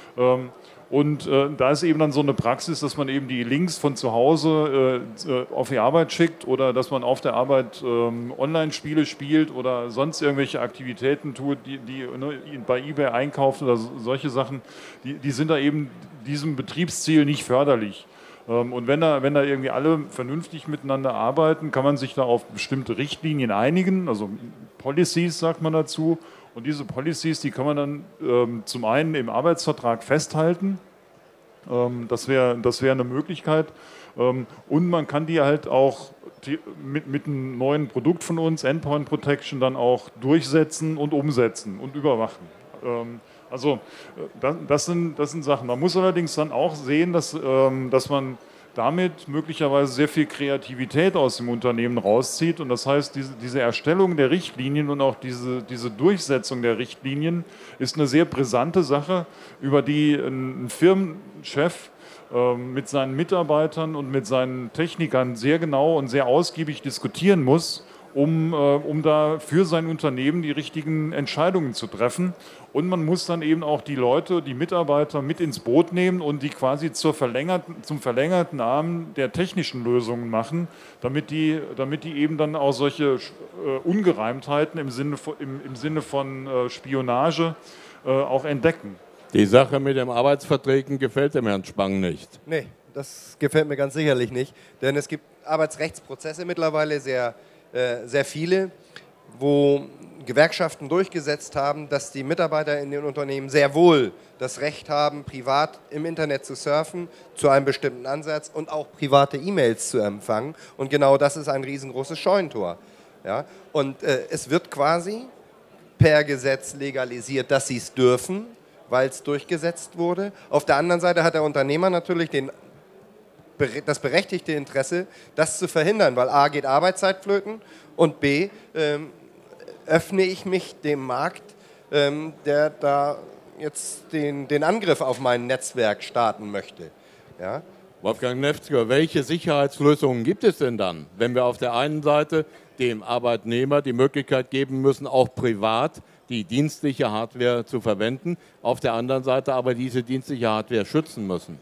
Und äh, da ist eben dann so eine Praxis, dass man eben die Links von zu Hause äh, auf die Arbeit schickt oder dass man auf der Arbeit ähm, Online-Spiele spielt oder sonst irgendwelche Aktivitäten tut, die, die ne, bei eBay einkauft oder so, solche Sachen, die, die sind da eben diesem Betriebsziel nicht förderlich. Ähm, und wenn da, wenn da irgendwie alle vernünftig miteinander arbeiten, kann man sich da auf bestimmte Richtlinien einigen, also Policies sagt man dazu. Und diese Policies, die kann man dann ähm, zum einen im Arbeitsvertrag festhalten. Ähm, das wäre das wär eine Möglichkeit. Ähm, und man kann die halt auch die, mit, mit einem neuen Produkt von uns, Endpoint Protection, dann auch durchsetzen und umsetzen und überwachen. Ähm, also das, das, sind, das sind Sachen. Man muss allerdings dann auch sehen, dass, ähm, dass man damit möglicherweise sehr viel Kreativität aus dem Unternehmen rauszieht. Und das heißt, diese, diese Erstellung der Richtlinien und auch diese, diese Durchsetzung der Richtlinien ist eine sehr brisante Sache, über die ein Firmenchef äh, mit seinen Mitarbeitern und mit seinen Technikern sehr genau und sehr ausgiebig diskutieren muss, um, äh, um da für sein Unternehmen die richtigen Entscheidungen zu treffen. Und man muss dann eben auch die Leute, die Mitarbeiter mit ins Boot nehmen und die quasi zur verlängerten, zum verlängerten Arm der technischen Lösungen machen, damit die, damit die eben dann auch solche äh, Ungereimtheiten im Sinne von, im, im Sinne von äh, Spionage äh, auch entdecken. Die Sache mit den Arbeitsverträgen gefällt dem Herrn Spang nicht. Nee, das gefällt mir ganz sicherlich nicht. Denn es gibt Arbeitsrechtsprozesse mittlerweile, sehr, äh, sehr viele, wo Gewerkschaften durchgesetzt haben, dass die Mitarbeiter in den Unternehmen sehr wohl das Recht haben, privat im Internet zu surfen, zu einem bestimmten Ansatz und auch private E-Mails zu empfangen. Und genau das ist ein riesengroßes Scheunentor. Ja? Und äh, es wird quasi per Gesetz legalisiert, dass sie es dürfen, weil es durchgesetzt wurde. Auf der anderen Seite hat der Unternehmer natürlich den, das berechtigte Interesse, das zu verhindern, weil A, geht Arbeitszeit flöten und B, ähm, öffne ich mich dem Markt, ähm, der da jetzt den, den Angriff auf mein Netzwerk starten möchte. Ja? Wolfgang Nefzger, welche Sicherheitslösungen gibt es denn dann, wenn wir auf der einen Seite dem Arbeitnehmer die Möglichkeit geben müssen, auch privat die dienstliche Hardware zu verwenden, auf der anderen Seite aber diese dienstliche Hardware schützen müssen?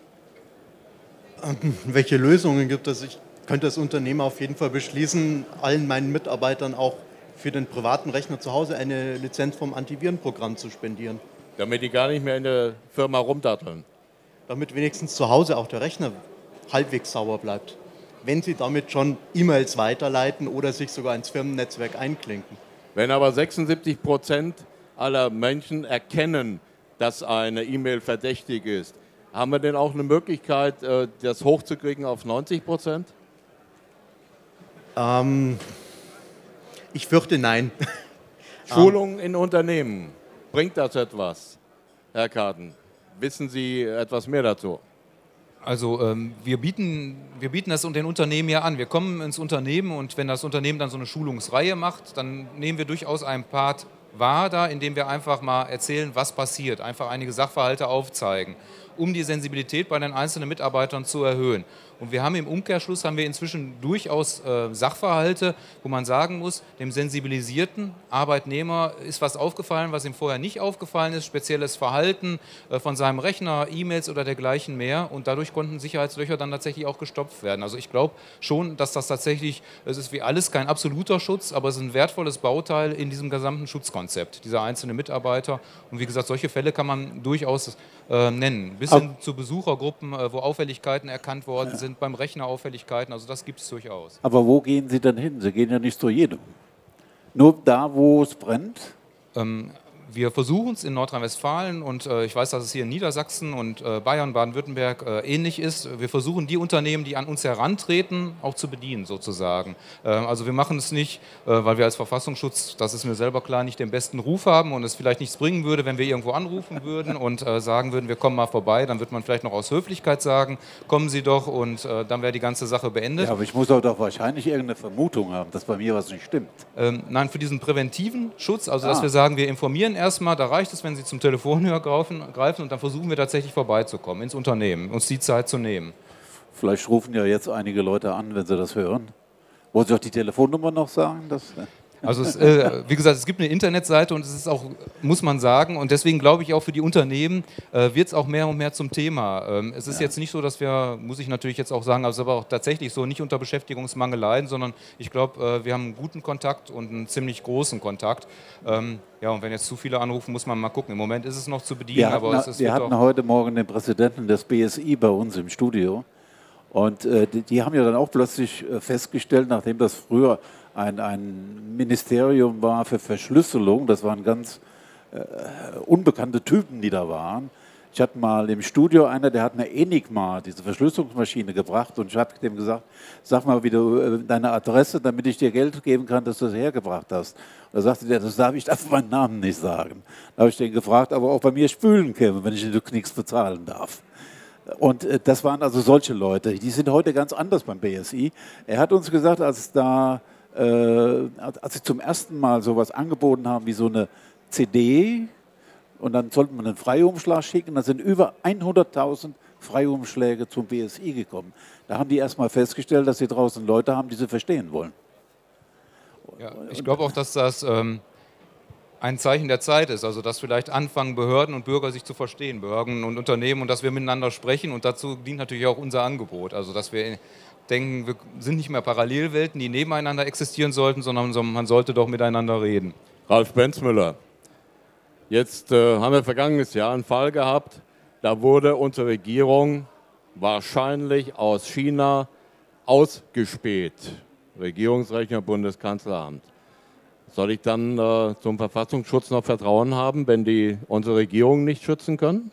Welche Lösungen gibt es? Ich könnte das Unternehmen auf jeden Fall beschließen, allen meinen Mitarbeitern auch für den privaten Rechner zu Hause eine Lizenz vom Antivirenprogramm zu spendieren. Damit die gar nicht mehr in der Firma rumdatteln. Damit wenigstens zu Hause auch der Rechner halbwegs sauber bleibt. Wenn sie damit schon E-Mails weiterleiten oder sich sogar ins Firmennetzwerk einklinken. Wenn aber sechsundsiebzig Prozent aller Menschen erkennen, dass eine E-Mail verdächtig ist, haben wir denn auch eine Möglichkeit, das hochzukriegen auf neunzig Prozent? Ähm, ich fürchte nein. Schulungen in Unternehmen, bringt das etwas, Herr Karten? Wissen Sie etwas mehr dazu? Also ähm, wir, bieten, wir bieten das den Unternehmen ja an. Wir kommen ins Unternehmen und wenn das Unternehmen dann so eine Schulungsreihe macht, dann nehmen wir durchaus einen Part war da, indem wir einfach mal erzählen, was passiert, einfach einige Sachverhalte aufzeigen, um die Sensibilität bei den einzelnen Mitarbeitern zu erhöhen. Und wir haben im Umkehrschluss haben wir inzwischen durchaus äh, Sachverhalte, wo man sagen muss, dem sensibilisierten Arbeitnehmer ist was aufgefallen, was ihm vorher nicht aufgefallen ist, spezielles Verhalten äh, von seinem Rechner, E-Mails oder dergleichen mehr. Und dadurch konnten Sicherheitslöcher dann tatsächlich auch gestopft werden. Also ich glaube schon, dass das tatsächlich, es ist wie alles kein absoluter Schutz, aber es ist ein wertvolles Bauteil in diesem gesamten Schutzkonzept dieser einzelnen Mitarbeiter. Und wie gesagt, solche Fälle kann man durchaus äh, nennen. Bis hin zu Besuchergruppen, äh, wo Auffälligkeiten erkannt worden ja. sind, beim Rechner Auffälligkeiten, also das gibt es durchaus. Aber wo gehen Sie denn hin? Sie gehen ja nicht zu jedem. Nur da, wo es brennt? Ähm, wir versuchen es in Nordrhein-Westfalen und äh, ich weiß, dass es hier in Niedersachsen und äh, Bayern, Baden-Württemberg äh, ähnlich ist. Wir versuchen die Unternehmen, die an uns herantreten, auch zu bedienen sozusagen. Äh, also wir machen es nicht, äh, weil wir als Verfassungsschutz, das ist mir selber klar, nicht den besten Ruf haben und es vielleicht nichts bringen würde, wenn wir irgendwo anrufen würden und äh, sagen würden, wir kommen mal vorbei, dann wird man vielleicht noch aus Höflichkeit sagen, kommen Sie doch und äh, dann wäre die ganze Sache beendet. Ja, aber ich muss auch doch wahrscheinlich irgendeine Vermutung haben, dass bei mir was nicht stimmt. Ähm, nein, für diesen präventiven Schutz, also ah. dass wir sagen, wir informieren erstmal, da reicht es, wenn Sie zum Telefonhörer greifen, greifen und dann versuchen wir tatsächlich vorbeizukommen ins Unternehmen, uns die Zeit zu nehmen. Vielleicht rufen ja jetzt einige Leute an, wenn sie das hören. Wollen Sie auch die Telefonnummer noch sagen? Das Also es, äh, wie gesagt, es gibt eine Internetseite und es ist auch, muss man sagen, und deswegen glaube ich auch für die Unternehmen äh, wird es auch mehr und mehr zum Thema. Ähm, es ist ja. jetzt nicht so, dass wir, muss ich natürlich jetzt auch sagen, also aber auch tatsächlich so nicht unter Beschäftigungsmangel leiden, sondern ich glaube, äh, wir haben einen guten Kontakt und einen ziemlich großen Kontakt. Ähm, ja, und wenn jetzt zu viele anrufen, muss man mal gucken. Im Moment ist es noch zu bedienen, wir hatten, aber es ist Wir hatten heute Morgen den Präsidenten des B S I bei uns im Studio und äh, die, die haben ja dann auch plötzlich äh, festgestellt, nachdem das früher Ein, ein Ministerium war für Verschlüsselung, das waren ganz äh, unbekannte Typen, die da waren. Ich hatte mal im Studio einer, der hat eine Enigma, diese Verschlüsselungsmaschine, gebracht und ich habe dem gesagt, sag mal wieder deine Adresse, damit ich dir Geld geben kann, dass du es hergebracht hast. Und da sagte der, das darf ich auf meinen Namen nicht sagen. Da habe ich den gefragt, aber auch bei mir spülen käme, wenn ich nichts bezahlen darf. Und äh, das waren also solche Leute, die sind heute ganz anders beim B S I. Er hat uns gesagt, als da Äh, als sie zum ersten Mal sowas angeboten haben wie so eine C D und dann sollte man einen Freiumschlag schicken, dann sind über hunderttausend Freiumschläge zum B S I gekommen. Da haben die erst mal festgestellt, dass sie draußen Leute haben, die sie verstehen wollen. Ja, ich glaube auch, dass das ähm, ein Zeichen der Zeit ist, also dass vielleicht anfangen, Behörden und Bürger sich zu verstehen, Behörden und Unternehmen und dass wir miteinander sprechen und dazu dient natürlich auch unser Angebot, also dass wir denken, wir sind nicht mehr Parallelwelten, die nebeneinander existieren sollten, sondern man sollte doch miteinander reden. Ralf Benzmüller, jetzt äh, haben wir vergangenes Jahr einen Fall gehabt, da wurde unsere Regierung wahrscheinlich aus China ausgespäht. Regierungsrechner, Bundeskanzleramt. Soll ich dann äh, zum Verfassungsschutz noch Vertrauen haben, wenn die unsere Regierung nicht schützen können?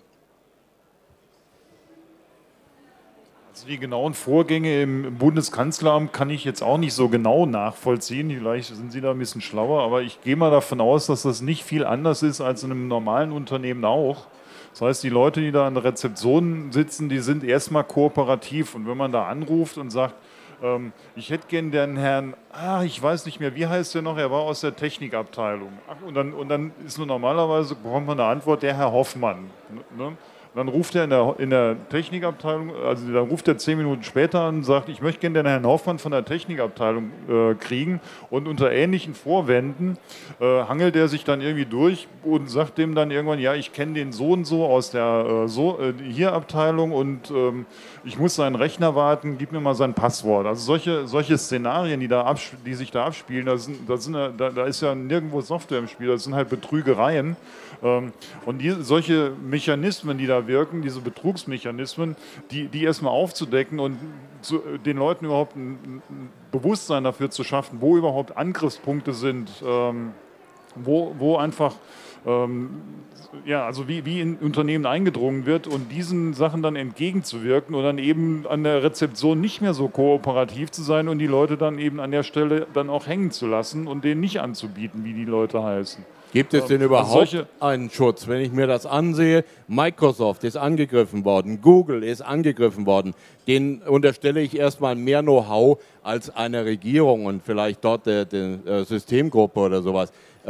Also die genauen Vorgänge im Bundeskanzleramt kann ich jetzt auch nicht so genau nachvollziehen. Vielleicht sind Sie da ein bisschen schlauer, aber ich gehe mal davon aus, dass das nicht viel anders ist als in einem normalen Unternehmen auch. Das heißt, die Leute, die da an der Rezeption sitzen, die sind erstmal kooperativ. Und wenn man da anruft und sagt, ähm, ich hätte gern den Herrn, ah, ich weiß nicht mehr, wie heißt der noch, er war aus der Technikabteilung. Ach, und, dann, und dann ist nur normalerweise, bekommt man eine Antwort, der Herr Hoffmann. Ne? Dann ruft er in der, in der Technikabteilung, also dann ruft er zehn Minuten später an und sagt, ich möchte gerne den Herrn Hoffmann von der Technikabteilung äh, kriegen. Und unter ähnlichen Vorwänden äh, hangelt er sich dann irgendwie durch und sagt dem dann irgendwann, ja, ich kenne den so und so aus der äh, so, äh, hier Abteilung und ähm, ich muss seinen Rechner warten, gib mir mal sein Passwort. Also solche, solche Szenarien, die, da die sich da abspielen, da, sind, da, sind, da, da ist ja nirgendwo Software im Spiel, das sind halt Betrügereien. Ähm, und die, solche Mechanismen, die da wirken, diese Betrugsmechanismen, die, die erstmal aufzudecken und zu, den Leuten überhaupt ein, ein Bewusstsein dafür zu schaffen, wo überhaupt Angriffspunkte sind, ähm, wo, wo einfach ähm, ja, also wie, wie in Unternehmen eingedrungen wird und diesen Sachen dann entgegenzuwirken und dann eben an der Rezeption nicht mehr so kooperativ zu sein und die Leute dann eben an der Stelle dann auch hängen zu lassen und denen nicht anzubieten, wie die Leute heißen. Gibt es denn überhaupt einen Schutz? Wenn ich mir das ansehe, Microsoft ist angegriffen worden, Google ist angegriffen worden, denen unterstelle ich erstmal mehr Know-how als eine Regierung und vielleicht dort der, der Systemgruppe oder sowas.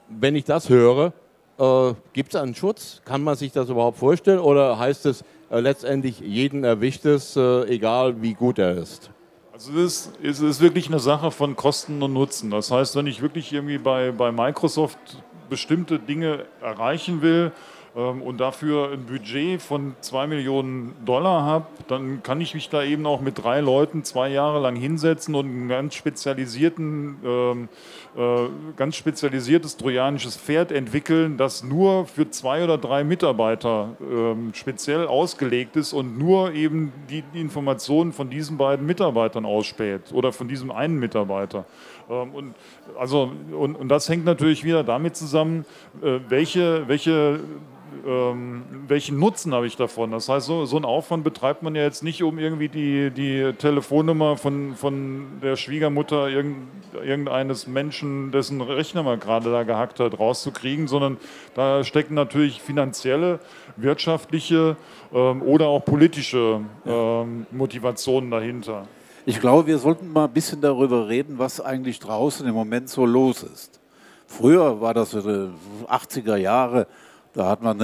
wenn ich das höre, äh, gibt es einen Schutz? Kann man sich das überhaupt vorstellen? Oder heißt es äh, letztendlich, jeden erwischt es, äh, egal wie gut er ist? Also es ist, es ist wirklich eine Sache von Kosten und Nutzen. Das heißt, wenn ich wirklich irgendwie bei, bei Microsoft bestimmte Dinge erreichen will ähm, und dafür ein Budget von zwei Millionen Dollar habe, dann kann ich mich da eben auch mit drei Leuten zwei Jahre lang hinsetzen und einen ganz spezialisierten, ähm, äh, ganz spezialisiertes trojanisches Pferd entwickeln, das nur für zwei oder drei Mitarbeiter ähm, speziell ausgelegt ist und nur eben die, die Informationen von diesen beiden Mitarbeitern ausspäht oder von diesem einen Mitarbeiter. Ähm, und, also, und, und das hängt natürlich wieder damit zusammen, äh, welche, welche Ähm, welchen Nutzen habe ich davon? Das heißt, so, so einen Aufwand betreibt man ja jetzt nicht, um irgendwie die, die Telefonnummer von, von der Schwiegermutter irgend, irgendeines Menschen, dessen Rechner man gerade da gehackt hat, rauszukriegen, sondern da stecken natürlich finanzielle, wirtschaftliche ähm, oder auch politische ähm, Motivationen dahinter. Ich glaube, wir sollten mal ein bisschen darüber reden, was eigentlich draußen im Moment so los ist. Früher war das so die achtziger Jahre, da hat man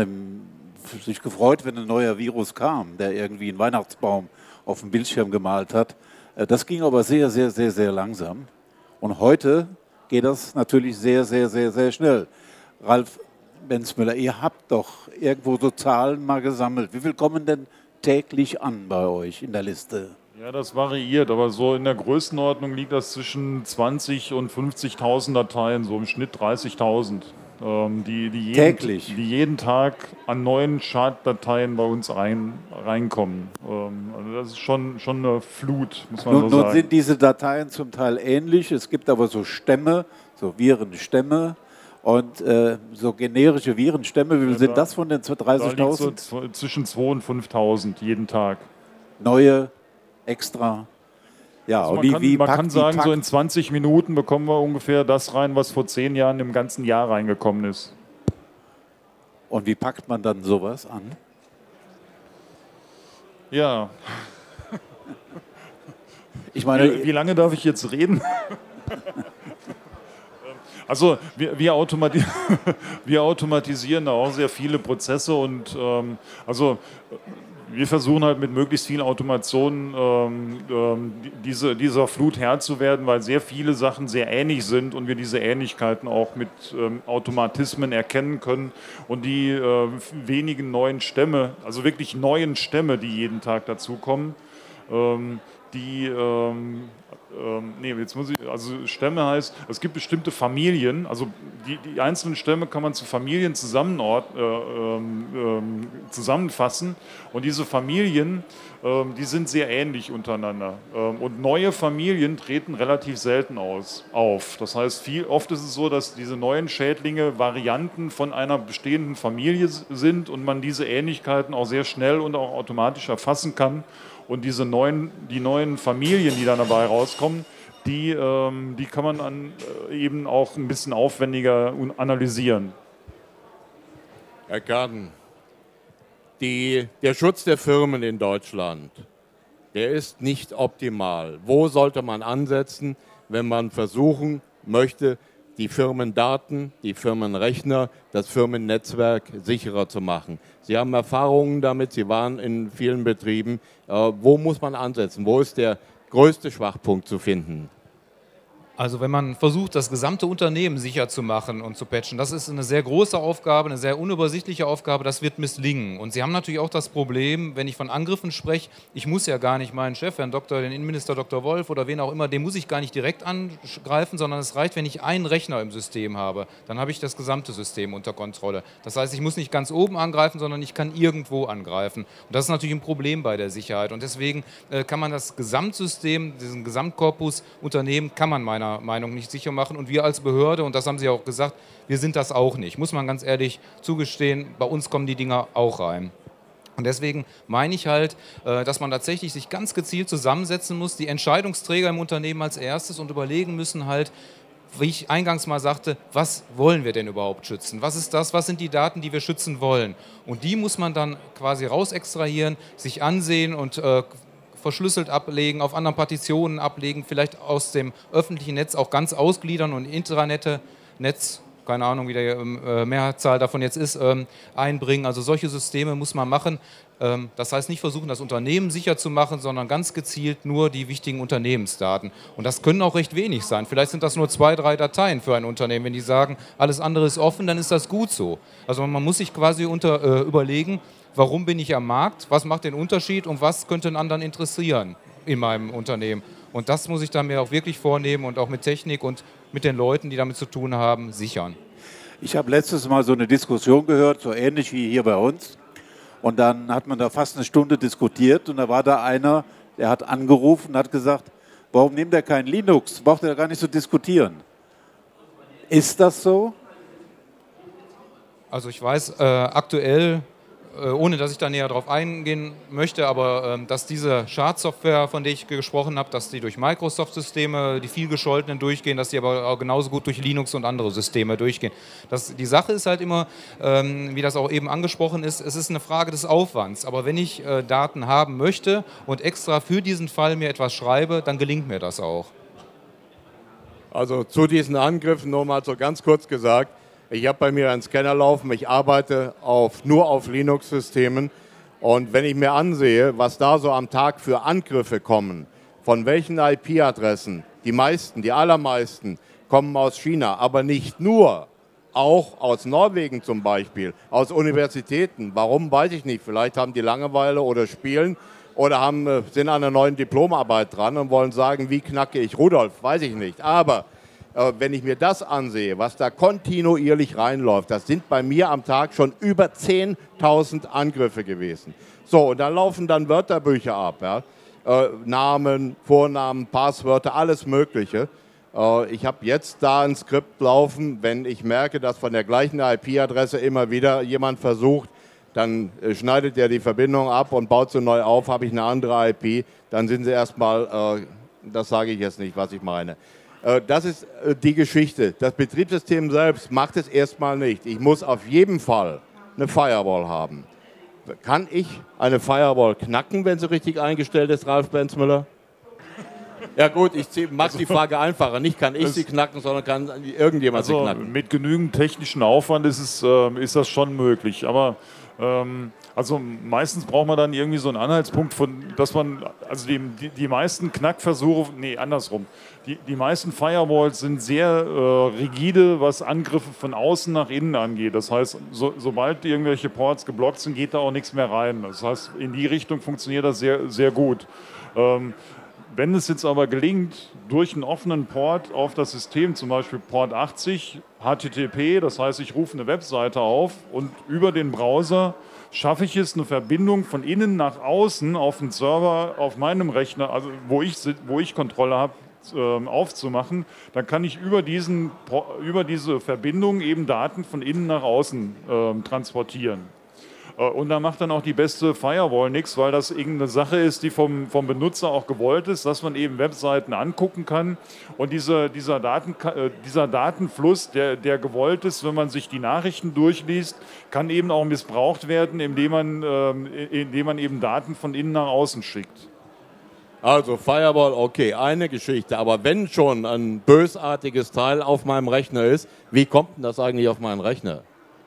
sich gefreut, wenn ein neuer Virus kam, der irgendwie einen Weihnachtsbaum auf dem Bildschirm gemalt hat. Das ging aber sehr, sehr, sehr, sehr langsam. Und heute geht das natürlich sehr, sehr, sehr, sehr schnell. Ralf Benzmüller, ihr habt doch irgendwo so Zahlen mal gesammelt. Wie viel kommen denn täglich an bei euch in der Liste? Ja, das variiert, aber so in der Größenordnung liegt das zwischen zwanzig und fünfzigtausend Dateien, so im Schnitt dreißigtausend. Ähm, die, die, jeden, Täglich? Die jeden Tag an neuen Chartdateien bei uns rein, reinkommen. Ähm, also das ist schon, schon eine Flut, muss man Nun, so nun sagen. sind diese Dateien zum Teil ähnlich, es gibt aber so Stämme, so Virenstämme und äh, so generische Virenstämme. Wie viel Ja, sind da- das von den dreißigtausend? So z- zwischen zweitausend und fünftausend jeden Tag. Neue, extra. Ja, Also und man wie, kann, wie man packt- kann wie sagen, so packt- in zwanzig Minuten bekommen wir ungefähr das rein, was vor zehn Jahren im ganzen Jahr reingekommen ist. Und wie packt man dann sowas an? Ja. Ich meine, wie, wie lange darf ich jetzt reden? Also wir, wir, automati wir automatisieren da auch sehr viele Prozesse und ähm, also wir versuchen halt mit möglichst viel Automation ähm, ähm, diese, dieser Flut Herr zu werden, weil sehr viele Sachen sehr ähnlich sind und wir diese Ähnlichkeiten auch mit ähm, Automatismen erkennen können und die äh, wenigen neuen Stämme, also wirklich neuen Stämme, die jeden Tag dazukommen, ähm, die ähm, ähm, nee, jetzt muss ich, also Stämme heißt, es gibt bestimmte Familien, also die, die einzelnen Stämme kann man zu Familien zusammenort, äh, ähm, ähm, zusammenfassen und diese Familien, ähm, die sind sehr ähnlich untereinander ähm, und neue Familien treten relativ selten aus, auf. Das heißt, viel, oft ist es so, dass diese neuen Schädlinge Varianten von einer bestehenden Familie sind und man diese Ähnlichkeiten auch sehr schnell und auch automatisch erfassen kann. Und diese neuen, die neuen Familien, die dann dabei rauskommen, die, ähm, die kann man an, äh, eben auch ein bisschen aufwendiger analysieren. Herr Karten, die, der Schutz der Firmen in Deutschland, der ist nicht optimal. Wo sollte man ansetzen, wenn man versuchen möchte, die Firmendaten, die Firmenrechner, das Firmennetzwerk sicherer zu machen? Sie haben Erfahrungen damit, Sie waren in vielen Betrieben. Äh, wo muss man ansetzen? Wo ist der größte Schwachpunkt zu finden? Also wenn man versucht, das gesamte Unternehmen sicher zu machen und zu patchen, das ist eine sehr große Aufgabe, eine sehr unübersichtliche Aufgabe, das wird misslingen. Und Sie haben natürlich auch das Problem, wenn ich von Angriffen spreche, ich muss ja gar nicht meinen Chef, Herrn Doktor, den Innenminister Doktor Wolf oder wen auch immer, den muss ich gar nicht direkt angreifen, sondern es reicht, wenn ich einen Rechner im System habe. Dann habe ich das gesamte System unter Kontrolle. Das heißt, ich muss nicht ganz oben angreifen, sondern ich kann irgendwo angreifen. Und das ist natürlich ein Problem bei der Sicherheit. Und deswegen äh, kann man das Gesamtsystem, diesen Gesamtkorpus Unternehmen, kann man meiner Meinung nicht sicher machen. Und wir als Behörde, und das haben Sie auch gesagt, wir sind das auch nicht. Muss man ganz ehrlich zugestehen, bei uns kommen die Dinger auch rein. Und deswegen meine ich halt, dass man tatsächlich sich ganz gezielt zusammensetzen muss, die Entscheidungsträger im Unternehmen als erstes und überlegen müssen halt, wie ich eingangs mal sagte, was wollen wir denn überhaupt schützen? Was ist das? Was sind die Daten, die wir schützen wollen? Und die muss man dann quasi raus extrahieren, sich ansehen und äh, verschlüsselt ablegen, auf anderen Partitionen ablegen, vielleicht aus dem öffentlichen Netz auch ganz ausgliedern und Intranette, Netz keine Ahnung, wie die äh, Mehrzahl davon jetzt ist, ähm, einbringen. Also solche Systeme muss man machen. Ähm, das heißt nicht versuchen, das Unternehmen sicher zu machen, sondern ganz gezielt nur die wichtigen Unternehmensdaten. Und das können auch recht wenig sein. Vielleicht sind das nur zwei, drei Dateien für ein Unternehmen. Wenn die sagen, alles andere ist offen, dann ist das gut so. Also man muss sich quasi unter, äh, überlegen, warum bin ich am Markt, was macht den Unterschied und was könnte einen anderen interessieren in meinem Unternehmen. Und das muss ich dann mir auch wirklich vornehmen und auch mit Technik und mit den Leuten, die damit zu tun haben, sichern. Ich habe letztes Mal so eine Diskussion gehört, so ähnlich wie hier bei uns. Und dann hat man da fast eine Stunde diskutiert und da war da einer, der hat angerufen und hat gesagt, warum nimmt er kein Linux? Braucht er gar nicht so diskutieren. Ist das so? Also ich weiß äh, aktuell, äh, ohne dass ich da näher drauf eingehen möchte, aber äh, dass diese Schadsoftware, von der ich gesprochen habe, dass die durch Microsoft-Systeme, die vielgescholtenen durchgehen, dass die aber auch genauso gut durch Linux und andere Systeme durchgehen. Das, die Sache ist halt immer, ähm, wie das auch eben angesprochen ist, es ist eine Frage des Aufwands. Aber wenn ich äh, Daten haben möchte und extra für diesen Fall mir etwas schreibe, dann gelingt mir das auch. Also zu diesen Angriffen nur mal so ganz kurz gesagt, ich habe bei mir einen Scanner laufen, ich arbeite auf, nur auf Linux-Systemen und wenn ich mir ansehe, was da so am Tag für Angriffe kommen, von welchen I P-Adressen, die meisten, die allermeisten kommen aus China, aber nicht nur, auch aus Norwegen zum Beispiel, aus Universitäten. Warum, weiß ich nicht, vielleicht haben die Langeweile oder spielen oder haben, sind an einer neuen Diplomarbeit dran und wollen sagen, wie knacke ich Rudolf, weiß ich nicht, aber wenn ich mir das ansehe, was da kontinuierlich reinläuft, das sind bei mir am Tag schon über zehntausend Angriffe gewesen. So, und da laufen dann Wörterbücher ab, ja? äh, Namen, Vornamen, Passwörter, alles Mögliche. Äh, ich habe jetzt da ein Skript laufen, wenn ich merke, dass von der gleichen I P-Adresse immer wieder jemand versucht, dann äh, schneidet er die Verbindung ab und baut sie neu auf, habe ich eine andere I P, dann sind sie erstmal, äh, das sage ich jetzt nicht, was ich meine. Das ist die Geschichte. Das Betriebssystem selbst macht es erstmal nicht. Ich muss auf jeden Fall eine Firewall haben. Kann ich eine Firewall knacken, wenn sie richtig eingestellt ist, Ralf Benzmüller? Ja gut, ich mache die Frage einfacher. Nicht kann ich sie knacken, sondern kann irgendjemand also sie knacken. Mit genügend technischen Aufwand ist, es, äh, ist das schon möglich. Aber ähm, also meistens braucht man dann irgendwie so einen Anhaltspunkt, von, dass man, also die, die, die meisten Knackversuche, nee, andersrum. Die, die meisten Firewalls sind sehr äh, rigide, was Angriffe von außen nach innen angeht. Das heißt, so, sobald irgendwelche Ports geblockt sind, geht da auch nichts mehr rein. Das heißt, in die Richtung funktioniert das sehr, sehr gut. Ähm, Wenn es jetzt aber gelingt, durch einen offenen Port auf das System, zum Beispiel Port achtzig, H T T P, das heißt, ich rufe eine Webseite auf und über den Browser schaffe ich es, eine Verbindung von innen nach außen auf den Server auf meinem Rechner, also wo ich, wo ich Kontrolle habe, äh, aufzumachen, dann kann ich über, diesen, über diese Verbindung eben Daten von innen nach außen äh, transportieren. Und da macht dann auch die beste Firewall nichts, weil das irgendeine Sache ist, die vom, vom Benutzer auch gewollt ist, dass man eben Webseiten angucken kann. Und diese, dieser, Daten, dieser Datenfluss, der, der gewollt ist, wenn man sich die Nachrichten durchliest, kann eben auch missbraucht werden, indem man, äh, indem man eben Daten von innen nach außen schickt. Also Firewall, okay, eine Geschichte. Aber wenn schon ein bösartiges Teil auf meinem Rechner ist, wie kommt denn das eigentlich auf meinen Rechner?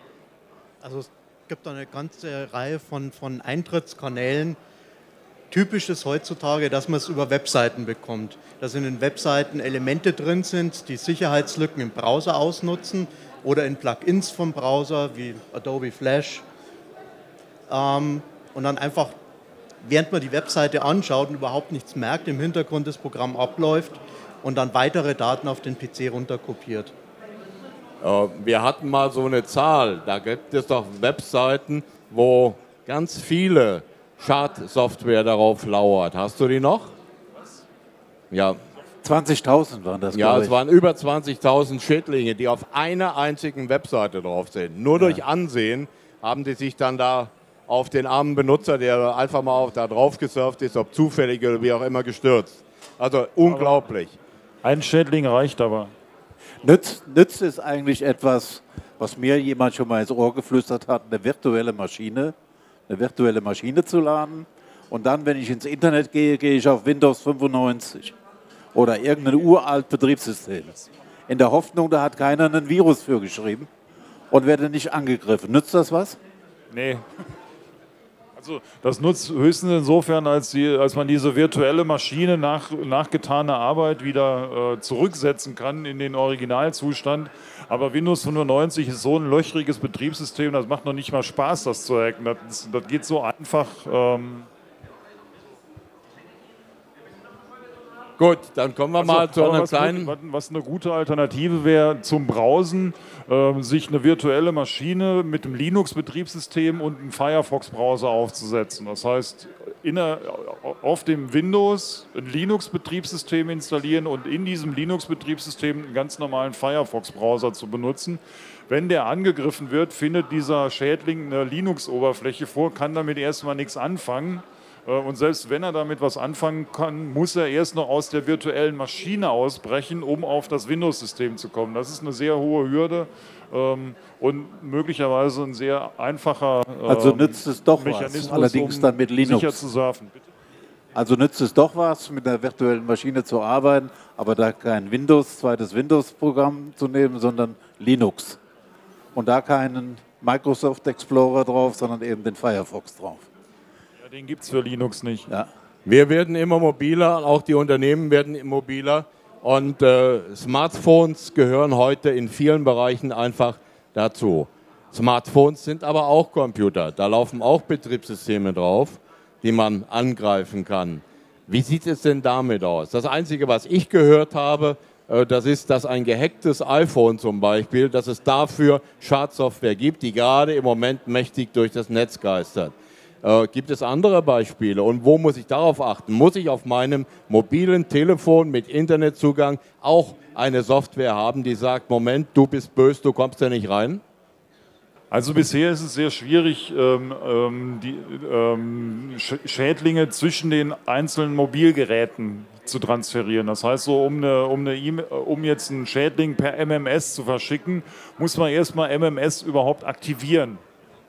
Also es gibt eine ganze Reihe von, von Eintrittskanälen. Typisch ist heutzutage, dass man es über Webseiten bekommt. Dass in den Webseiten Elemente drin sind, die Sicherheitslücken im Browser ausnutzen oder in Plugins vom Browser wie Adobe Flash. Ähm, und dann einfach, während man die Webseite anschaut und überhaupt nichts merkt, im Hintergrund das Programm abläuft und dann weitere Daten auf den P C runterkopiert. Wir hatten mal so eine Zahl, da gibt es doch Webseiten, wo ganz viele Schadsoftware darauf lauert. Hast du die noch? Was? Ja. zwanzigtausend waren das, Ja, es waren über zwanzigtausend Schädlinge, die auf einer einzigen Webseite drauf sind. Nur durch Ansehen haben die sich dann da auf den armen Benutzer, der einfach mal auf, da drauf gesurft ist, ob zufällig oder wie auch immer, gestürzt. Also unglaublich. Aber ein Schädling reicht aber. Nützt, nützt es eigentlich etwas, was mir jemand schon mal ins Ohr geflüstert hat, eine virtuelle Maschine, eine virtuelle Maschine zu laden und dann, wenn ich ins Internet gehe, gehe ich auf Windows fünfundneunzig oder irgendein uralt Betriebssystem. in der Hoffnung, da hat keiner einen Virus für geschrieben und werde nicht angegriffen. Nützt das was? Nee. Also das nutzt höchstens insofern, als, die, als man diese virtuelle Maschine nach, nach getaner Arbeit wieder äh, zurücksetzen kann in den Originalzustand. Aber Windows fünfundneunzig ist so ein löchriges Betriebssystem, das macht noch nicht mal Spaß, das zu hacken. Das, das geht so einfach. Ähm Gut, dann kommen wir mal also, zu einer was, kleinen... Was eine gute Alternative wäre zum Browsen, äh, sich eine virtuelle Maschine mit einem Linux-Betriebssystem und einem Firefox-Browser aufzusetzen. Das heißt, in der, auf dem Windows ein Linux-Betriebssystem installieren und in diesem Linux-Betriebssystem einen ganz normalen Firefox-Browser zu benutzen. Wenn der angegriffen wird, findet dieser Schädling eine Linux-Oberfläche vor, kann damit erstmal nichts anfangen. Und selbst wenn er damit was anfangen kann, muss er erst noch aus der virtuellen Maschine ausbrechen, um auf das Windows-System zu kommen. Das ist eine sehr hohe Hürde ähm, und möglicherweise ein sehr einfacher ähm, Also nützt es doch Mechanismus, was, allerdings um dann mit Linux. sicher zu surfen. Bitte? Also nützt es doch was, mit einer virtuellen Maschine zu arbeiten, aber da kein Windows, zweites Windows-Programm zu nehmen, sondern Linux. Und da keinen Microsoft Explorer drauf, sondern eben den Firefox drauf. Den gibt es für Linux nicht. Ja. Wir werden immer mobiler, auch die Unternehmen werden immer mobiler und äh, Smartphones gehören heute in vielen Bereichen einfach dazu. Smartphones sind aber auch Computer, da laufen auch Betriebssysteme drauf, die man angreifen kann. Wie sieht es denn damit aus? Das Einzige, was ich gehört habe, äh, das ist, dass ein gehacktes iPhone zum Beispiel, dass es dafür Schadsoftware gibt, die gerade im Moment mächtig durch das Netz geistert. Äh, gibt es andere Beispiele? Und wo muss ich darauf achten? Muss ich auf meinem mobilen Telefon mit Internetzugang auch eine Software haben, die sagt, Moment, du bist böse, du kommst da nicht rein? Also bisher ist es sehr schwierig, ähm, ähm, die ähm, Schädlinge zwischen den einzelnen Mobilgeräten zu transferieren. Das heißt, so um, eine, um, eine E-Mail, um jetzt einen Schädling per M M S zu verschicken, muss man erstmal M M S überhaupt aktivieren.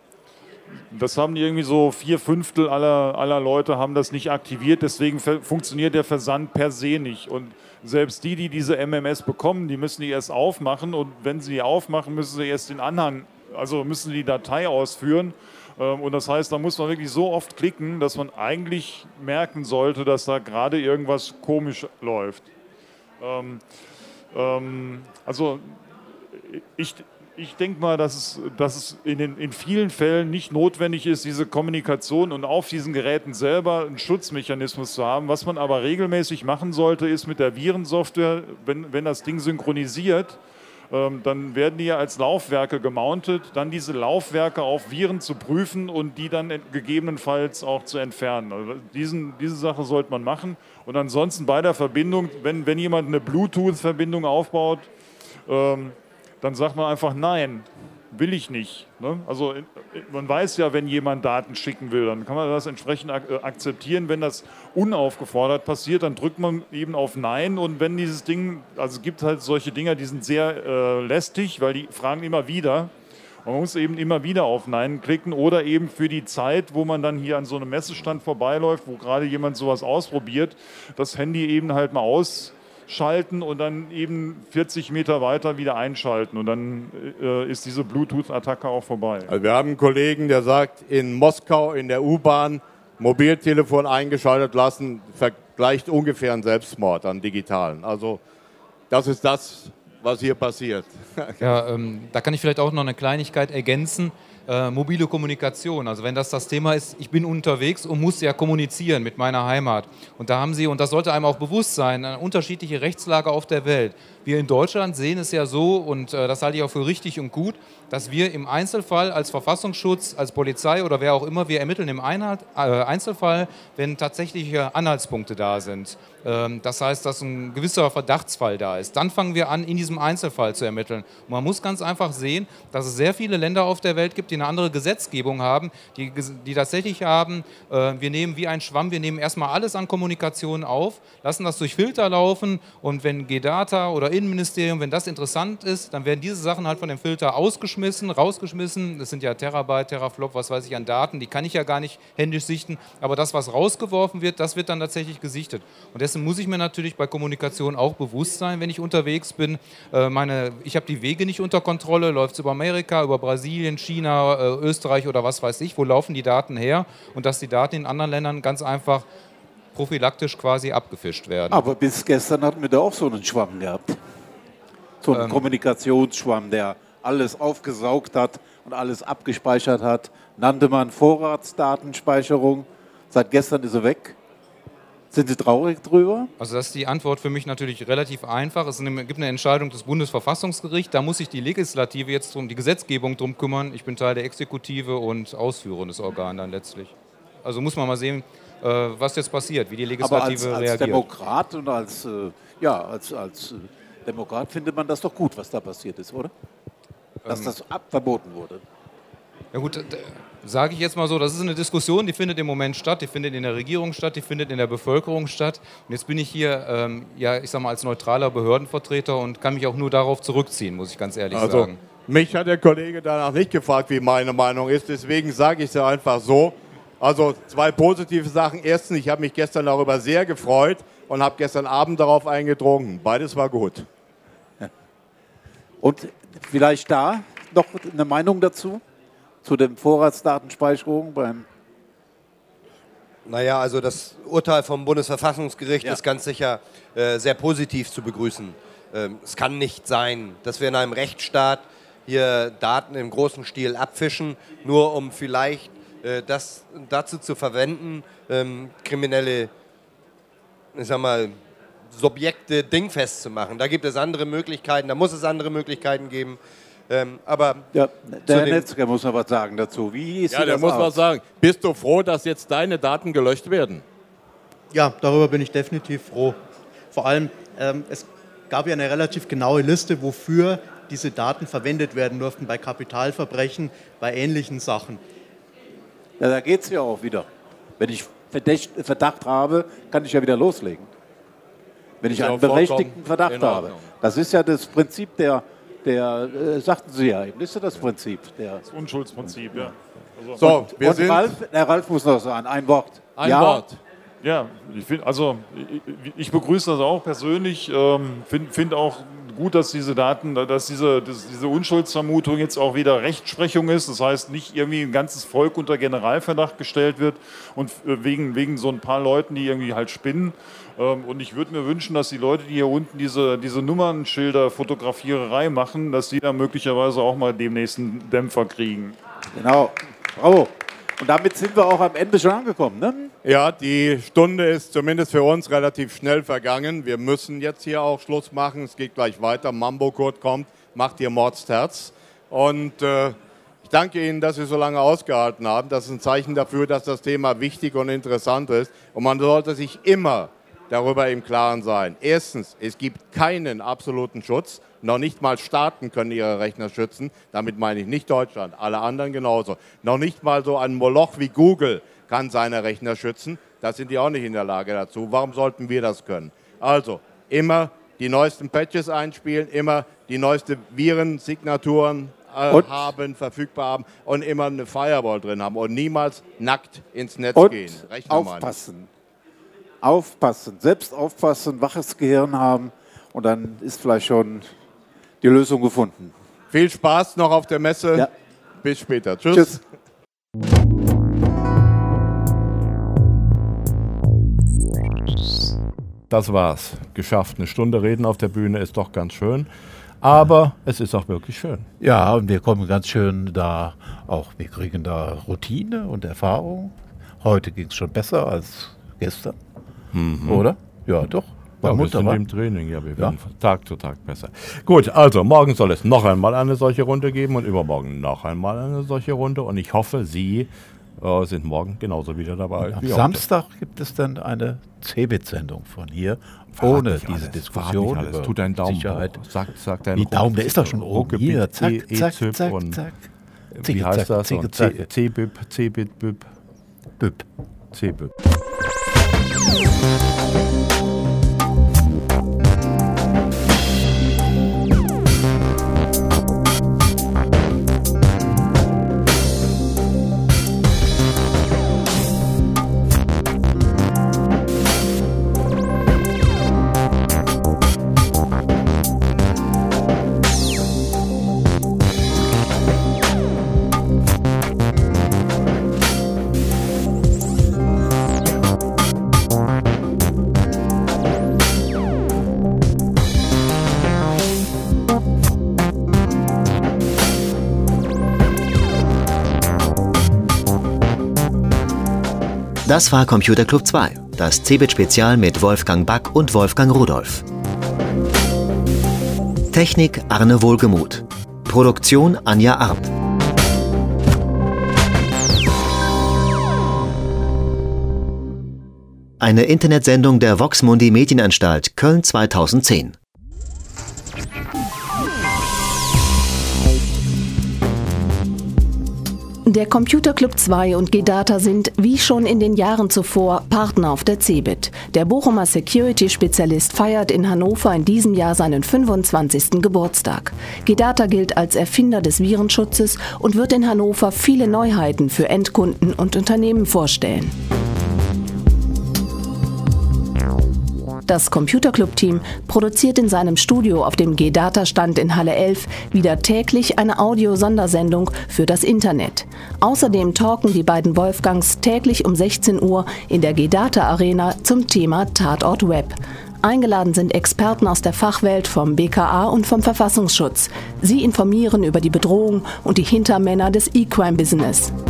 Das haben irgendwie so vier Fünftel aller, aller Leute haben das nicht aktiviert, deswegen funktioniert der Versand per se nicht. Und selbst die, die diese M M S bekommen, die müssen die erst aufmachen und wenn sie die aufmachen, müssen sie erst den Anhang, also müssen die Datei ausführen. Und das heißt, da muss man wirklich so oft klicken, dass man eigentlich merken sollte, dass da gerade irgendwas komisch läuft. Ähm, ähm, also ich... Ich denke mal, dass es, dass es in, den, in vielen Fällen nicht notwendig ist, diese Kommunikation und auf diesen Geräten selber einen Schutzmechanismus zu haben. Was man aber regelmäßig machen sollte, ist mit der Virensoftware, wenn, wenn das Ding synchronisiert, ähm, dann werden die ja als Laufwerke gemountet, dann diese Laufwerke auf Viren zu prüfen und die dann gegebenenfalls auch zu entfernen. Also diesen, diese Sache sollte man machen. Und ansonsten bei der Verbindung, wenn, wenn jemand eine Bluetooth-Verbindung aufbaut, ähm, dann sagt man einfach, nein, will ich nicht. Ne? Also man weiß ja, wenn jemand Daten schicken will, dann kann man das entsprechend ak- akzeptieren. Wenn das unaufgefordert passiert, dann drückt man eben auf Nein. Und wenn dieses Ding, also es gibt halt solche Dinger, die sind sehr äh, lästig, weil die fragen immer wieder. Man muss eben immer wieder auf Nein klicken oder eben für die Zeit, wo man dann hier an so einem Messestand vorbeiläuft, wo gerade jemand sowas ausprobiert, das Handy eben halt mal aus schalten und dann eben vierzig Meter weiter wieder einschalten und dann äh, ist diese Bluetooth-Attacke auch vorbei. Also wir haben einen Kollegen, der sagt, in Moskau in der U-Bahn Mobiltelefon eingeschaltet lassen, vergleicht ungefähr einen Selbstmord an digitalen. Also das ist das, was hier passiert. Ja, ähm, da kann ich vielleicht auch noch eine Kleinigkeit ergänzen. Äh, mobile Kommunikation, also wenn das das Thema ist, ich bin unterwegs und muss ja kommunizieren mit meiner Heimat. Und da haben Sie, und das sollte einem auch bewusst sein, eine unterschiedliche Rechtslage auf der Welt. Wir in Deutschland sehen es ja so, und äh, das halte ich auch für richtig und gut, dass wir im Einzelfall als Verfassungsschutz, als Polizei oder wer auch immer, wir ermitteln im Einhalt, äh, Einzelfall, wenn tatsächliche Anhaltspunkte da sind. Ähm, das heißt, dass ein gewisser Verdachtsfall da ist. Dann fangen wir an, in diesem Einzelfall zu ermitteln. Und man muss ganz einfach sehen, dass es sehr viele Länder auf der Welt gibt, die eine andere Gesetzgebung haben, die, die tatsächlich haben, äh, wir nehmen wie ein Schwamm, wir nehmen erstmal alles an Kommunikation auf, lassen das durch Filter laufen und wenn G Data oder Innenministerium, wenn das interessant ist, dann werden diese Sachen halt von dem Filter ausgeschmissen, rausgeschmissen. Das sind ja Terabyte, Teraflop, was weiß ich an Daten, die kann ich ja gar nicht händisch sichten, aber das, was rausgeworfen wird, das wird dann tatsächlich gesichtet. Und dessen muss ich mir natürlich bei Kommunikation auch bewusst sein, wenn ich unterwegs bin. Äh, meine, ich habe die Wege nicht unter Kontrolle, läuft es über Amerika, über Brasilien, China, äh, Österreich oder was weiß ich, wo laufen die Daten her und dass die Daten in anderen Ländern ganz einfach prophylaktisch quasi abgefischt werden. Aber bis gestern hatten wir da auch so einen Schwamm gehabt. So einen ähm, Kommunikationsschwamm, der alles aufgesaugt hat und alles abgespeichert hat. Nannte man Vorratsdatenspeicherung. Seit gestern ist er weg. Sind Sie traurig drüber? Also das ist die Antwort für mich natürlich relativ einfach. Es gibt eine Entscheidung des Bundesverfassungsgerichts, da muss sich die Legislative jetzt drum, die Gesetzgebung drum kümmern. Ich bin Teil der Exekutive und ausführendes Organ dann letztlich. Also muss man mal sehen, was jetzt passiert, wie die Legislative Aber als, als reagiert. Demokrat und als, ja, als, als Demokrat findet man das doch gut, was da passiert ist, oder? Dass ähm, das ab verboten wurde. Ja gut, sage ich jetzt mal so, das ist eine Diskussion, die findet im Moment statt, die findet in der Regierung statt, die findet in der Bevölkerung statt. Und jetzt bin ich hier, ähm, ja, ich sag mal, als neutraler Behördenvertreter und kann mich auch nur darauf zurückziehen, muss ich ganz ehrlich also, sagen. Mich hat der Kollege danach nicht gefragt, wie meine Meinung ist, deswegen sage ich es ja einfach so. Also zwei positive Sachen. Erstens, ich habe mich gestern darüber sehr gefreut und habe gestern Abend darauf eingedrungen. Beides war gut. Und vielleicht da noch eine Meinung dazu? Zu den Vorratsdatenspeicherungen beim... Naja, also das Urteil vom Bundesverfassungsgericht ja. ist ganz sicher äh, sehr positiv zu begrüßen. Ähm, es kann nicht sein, dass wir in einem Rechtsstaat hier Daten im großen Stil abfischen, nur um vielleicht äh, das dazu zu verwenden, ähm, kriminelle, ich sag mal, Subjekte dingfest zu machen. Da gibt es andere Möglichkeiten, da muss es andere Möglichkeiten geben. Ähm, aber ja, der Herr Netzger muss noch was sagen dazu. Wie ist ja, der das muss aus? was sagen. Bist du froh, dass jetzt deine Daten gelöscht werden? Ja, darüber bin ich definitiv froh. Vor allem, ähm, es gab ja eine relativ genaue Liste, wofür diese Daten verwendet werden durften, bei Kapitalverbrechen, bei ähnlichen Sachen. Ja, da geht es ja auch wieder. Wenn ich Verdacht habe, kann ich ja wieder loslegen. Wenn ich einen berechtigten Verdacht habe. Das ist ja das Prinzip der... Der, äh, sagten Sie ja eben, ist ja das Prinzip. Der das Unschuldsprinzip, ja. Also so, und, wir und sind Ralf, der Ralf muss noch sagen, ein Wort. Ein ja. Wort. Ja, ich finde, also ich, ich begrüße das auch persönlich, ähm, finde find auch gut, dass diese Daten, dass diese, dass diese Unschuldsvermutung jetzt auch wieder Rechtsprechung ist. Das heißt, nicht irgendwie ein ganzes Volk unter Generalverdacht gestellt wird und wegen, wegen so ein paar Leuten, die irgendwie halt spinnen. Und ich würde mir wünschen, dass die Leute, die hier unten diese, diese Nummernschilder Fotografiererei machen, dass die dann möglicherweise auch mal demnächst einen Dämpfer kriegen. Genau, bravo. Und damit sind wir auch am Ende schon angekommen, ne? Ja, die Stunde ist zumindest für uns relativ schnell vergangen. Wir müssen jetzt hier auch Schluss machen. Es geht gleich weiter. Mambo-Kurt kommt, macht ihr Mordsterz. Und äh, ich danke Ihnen, dass Sie so lange ausgehalten haben. Das ist ein Zeichen dafür, dass das Thema wichtig und interessant ist. Und man sollte sich immer darüber im Klaren sein. Erstens, es gibt keinen absoluten Schutz. Noch nicht mal Staaten können ihre Rechner schützen. Damit meine ich nicht Deutschland, alle anderen genauso. Noch nicht mal so ein Moloch wie Google kann seine Rechner schützen. Da sind die auch nicht in der Lage dazu. Warum sollten wir das können? Also, immer die neuesten Patches einspielen, immer die neuesten Virensignaturen äh, haben, verfügbar haben und immer eine Firewall drin haben und niemals nackt ins Netz und gehen. Rechner aufpassen. Aufpassen, selbst aufpassen, waches Gehirn haben und dann ist vielleicht schon die Lösung gefunden. Viel Spaß noch auf der Messe. Ja. Bis später. Tschüss. Tschüss. Das war's. Geschafft. Eine Stunde reden auf der Bühne ist doch ganz schön. Aber es ist auch wirklich schön. Ja, und wir kommen ganz schön da auch, wir kriegen da Routine und Erfahrung. Heute ging es schon besser als gestern. Mhm. Oder? Ja, doch. Ja, wir sind im Training, ja, wir werden ja. Tag zu Tag besser. Gut, also morgen soll es noch einmal eine solche Runde geben und übermorgen noch einmal eine solche Runde. Und ich hoffe, Sie äh, sind morgen genauso wieder dabei. Am Samstag heute. Gibt es dann eine C eBIT-Sendung von hier, Verrat ohne diese alles. Diskussion über Tut deinen Daumen Sicherheit. Hoch. Sag, sag deinen Die Daumen, der ist doch schon oben. Hier, zack, zack, zack, und zack. Wie heißt das? Zicke, zacke. C B I P, C B I P, B I P, C B I P. Das war Computer Club zwei, das CeBIT-Spezial mit Wolfgang Back und Wolfgang Rudolph. Technik Arne Wohlgemuth. Produktion Anja Arp. Eine Internetsendung der Vox-Mundi Medienanstalt Köln zweitausendzehn. Der Computer Club zwei und G-Data sind, wie schon in den Jahren zuvor, Partner auf der CeBIT. Der Bochumer Security-Spezialist feiert in Hannover in diesem Jahr seinen fünfundzwanzigsten Geburtstag. G-Data gilt als Erfinder des Virenschutzes und wird in Hannover viele Neuheiten für Endkunden und Unternehmen vorstellen. Das Computer Club Team produziert in seinem Studio auf dem G-Data-Stand in Halle elf wieder täglich eine Audio-Sondersendung für das Internet. Außerdem talken die beiden Wolfgangs täglich um sechzehn Uhr in der G-Data-Arena zum Thema Tatort Web. Eingeladen sind Experten aus der Fachwelt vom B K A und vom Verfassungsschutz. Sie informieren über die Bedrohung und die Hintermänner des E-Crime-Business.